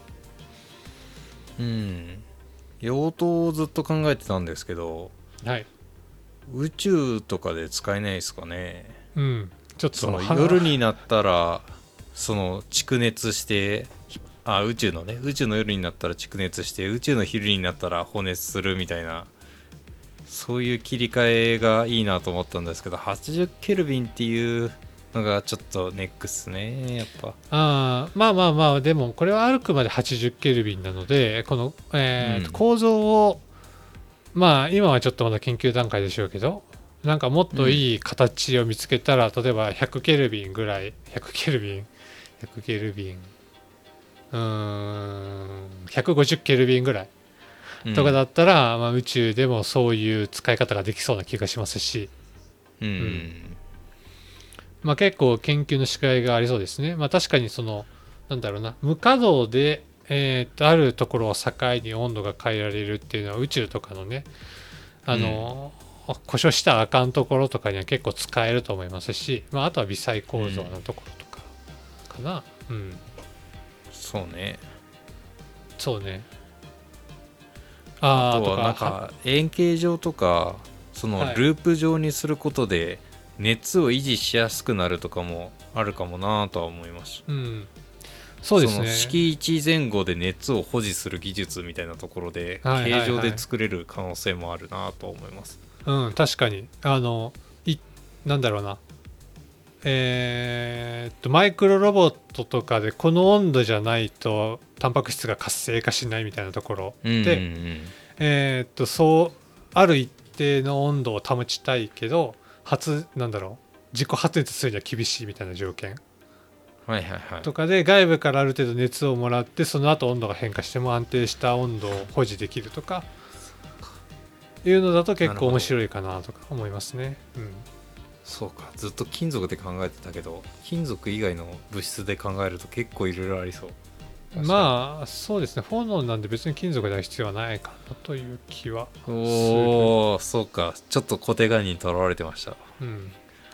うん用途をずっと考えてたんですけど、 はい。 宇宙とかで使えないですかね。 うん。ちょっとその夜になったらその蓄熱してあ宇宙のね宇宙の夜になったら蓄熱して宇宙の昼になったら放熱するみたいな、そういう切り替えがいいなと思ったんですけど、はちじゅうケルビンっていうのがちょっとネックっすねやっぱ。 あまあまあまあ、でもこれはあくまではちじゅうケルビンなので、この、えーうん構造を、まあ今はちょっとまだ研究段階でしょうけど、なんかもっといい形を見つけたら、うん、例えばひゃくケルビンぐらい、ひゃくケルビン、ひゃくケルビン、うーん、ひゃくごじゅうケルビンぐらいとかだったら、うんまあ、宇宙でもそういう使い方ができそうな気がしますし、 うん、 うんまあ、結構研究のしがいがありそうですね。まあ、確かにそのなんだろうな、無稼働で、えー、とあるところを境に温度が変えられるっていうのは宇宙とかのね、あの、うん、故障したらあかんところとかには結構使えると思いますし、まあ、あとは微細構造のところとかかな。うん、うん、 そうね。 そうね。 あとはなんか円形状とかそのループ状にすることで熱を維持しやすくなるとかもあるかもなとは思います。 うん、そうですね。 その式いち前後で熱を保持する技術みたいなところで形状で作れる可能性もあるなと思います。 うん、確かにあのいなんだろうな、えー、っとマイクロロボットとかでこの温度じゃないとタンパク質が活性化しないみたいなところで、うんうんうん、えー、っとそうある一定の温度を保ちたいけど発なんだろう自己発熱するには厳しいみたいな条件、 はいはいはい、 とかで外部からある程度熱をもらってその後温度が変化しても安定した温度を保持できるとかいうのだと結構面白いかなとか思いますね。うん、 そうか、ずっと金属で考えてたけど金属以外の物質で考えると結構いろいろありそう。 まあそうですね、炎なんで別に金属では必要はないかなという気はする。 おーそうか、ちょっと固定概念にとらわれてました。 うん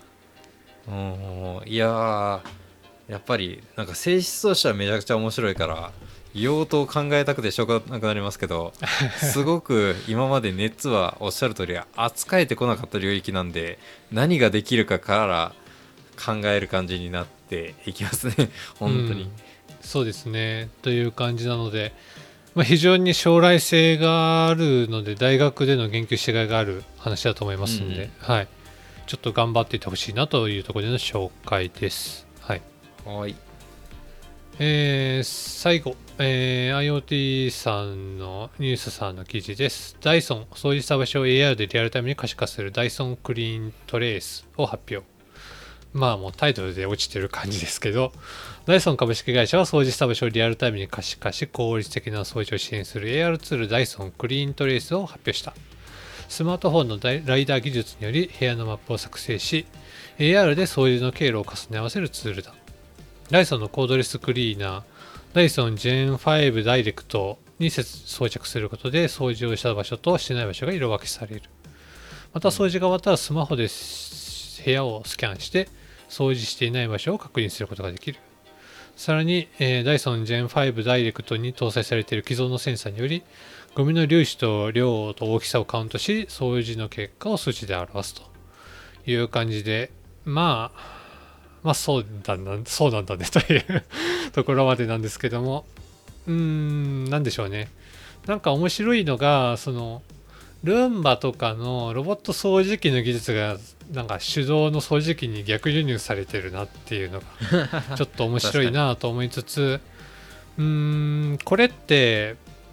おいやーやっぱりなんか性質としてはめちゃくちゃ面白いから用途を考えたくてしょうがなくなりますけどすごく今まで熱はおっしゃる通り扱えてこなかった領域なんで何ができるかから考える感じになっていきますね本当に、うん、 そうですねという感じなので、まあ、非常に将来性があるので大学での研究しがいがある話だと思いますので、うんはい、ちょっと頑張っていってほしいなというところでの紹介です。はい、 はいえー、最後、えー、IoT さんのニュースさんの記事です。ダイソン、掃除した場所を エーアール でリアルタイムに可視化するダイソンクリーントレースを発表。まあもうタイトルで落ちてる感じですけど、ダイソン株式会社は掃除した場所をリアルタイムに可視化し効率的な掃除を支援する エーアール ツールダイソンクリーントレースを発表した。スマートフォンのライダー技術により部屋のマップを作成し、エーアール で掃除の経路を重ね合わせるツールだ。ダイソンのコードレスクリーナー、ダイソン ジェンファイブ ダイレクトに装着することで掃除をした場所としてない場所が色分けされる。また掃除が終わったらスマホで部屋をスキャンして掃除していない場所を確認することができる。さらに、えー、ダイソン ジェンファイブ ダイレクトに搭載されている既存のセンサーによりゴミの粒子と量と大きさをカウントし掃除の結果を数値で表すという感じで、まあまあそうだな、そうなんだねというところまでなんですけども、うーん、なんでしょうね。なんか面白いのが、その、ルンバとかのロボット掃除機の技術が、なんか手動の掃除機に逆輸入されてるなっていうのが、ちょっと面白いなと思いつつ、 うーんこれって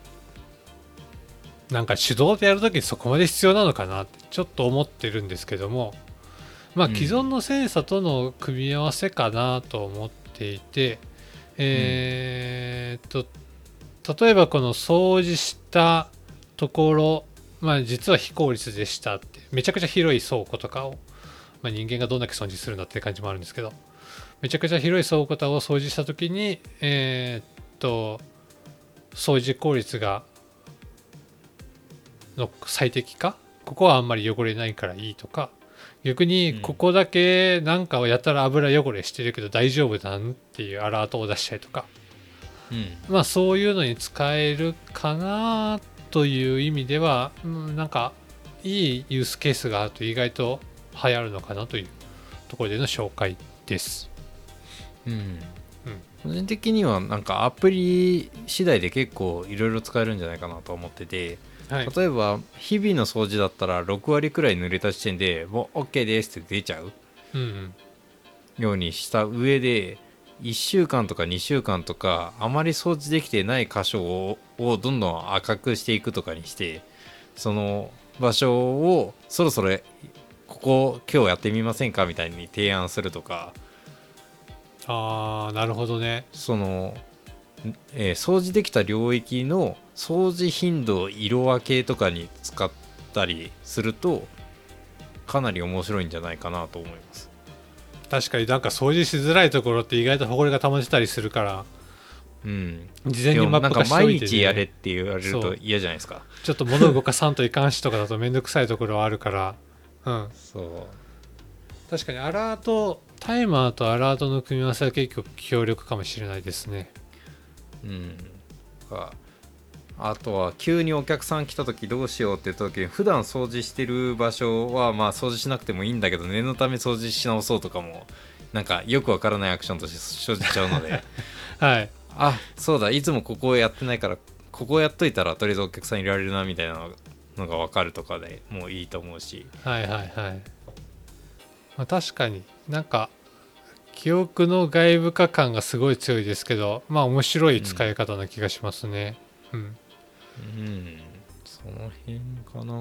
なんか手動でやるときにそこまで必要なのかなってちょっと思ってるんですけども、まあうん既存のセンサとの組み合わせかなと思っていて、えーっと例えばこの掃除したところ、まあ実は非効率でしたってめちゃくちゃ広い倉庫とかを、まあ、人間がどんだけ掃除するんだって感じもあるんですけど、めちゃくちゃ広い倉庫とかを掃除したときにえーっと掃除効率がの最適化、ここはあんまり汚れないからいいとか、逆にここだけなんかをやたら油汚れしてるけど大丈夫なんっていうアラートを出したりとか、 うんまあそういうのに使えるかなという意味では、うん、なんかいいユースケースがあると意外と流行るのかなというところでの紹介です。 うんうん個人的にはなんかアプリ次第で結構いろいろ使えるんじゃないかなと思ってて、 はい、 例えば日々の掃除だったらろく割くらい濡れた時点でもう OK ですって出ちゃううんうんようにした上で、いっしゅうかんとかにしゅうかんとかあまり掃除できてない箇所ををどんどん赤くしていくとかにして、その場所をそろそろここ今日やってみませんかみたいに提案するとか、 ああなるほどね。 その、えー掃除できた領域の掃除頻度色分けとかに使ったりするとかなり面白いんじゃないかなと思います。 確かになんか掃除しづらいところって意外と埃が溜まってたりするから、 うん、 事前にマップ化しておいて、ね、 なんか毎日やれって言われると嫌じゃないですか。 ちょっと物動かさんといかんしとかだとめんどくさいところはあるから、うん、 そう確かにアラートタイマーとアラートの組み合わせは結構強力かもしれないですね。 うんああとは急にお客さん来た時どうしようって時に普段掃除してる場所はまあ掃除しなくてもいいんだけど念のため掃除し直そうとかもなんかよくわからないアクションとして生じちゃうのではいあそうだいつもここやってないからここやっといたらとりあえずお客さんいられるなみたいなのがわかるとかでもういいと思うし、 はいはいはい、まあ、確かになんか記憶の外部化感がすごい強いですけど、まあ面白い使い方な気がしますね。うん、うんうん、その辺かな。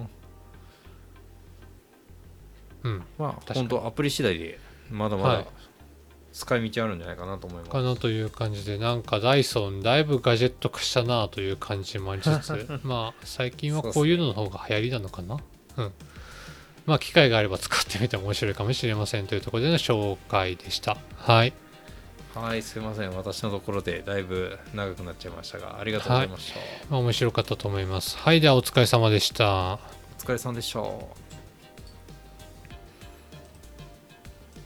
うん、 まあ本当アプリ次第でまだまだ使い道あるんじゃないかなと思います。 かなという感じで、なんかダイソンだいぶガジェット化したなという感じもありつつまあ最近はこういうのの方が流行りなのかな。うん。まあ機会があれば使ってみても面白いかもしれませんというところでの紹介でした。はい。 はい、すいません。私のところでだいぶ長くなっちゃいましたが、ありがとうございました。 はい、まあ、面白かったと思います。はい、ではお疲れ様でした。 お疲れ様でした。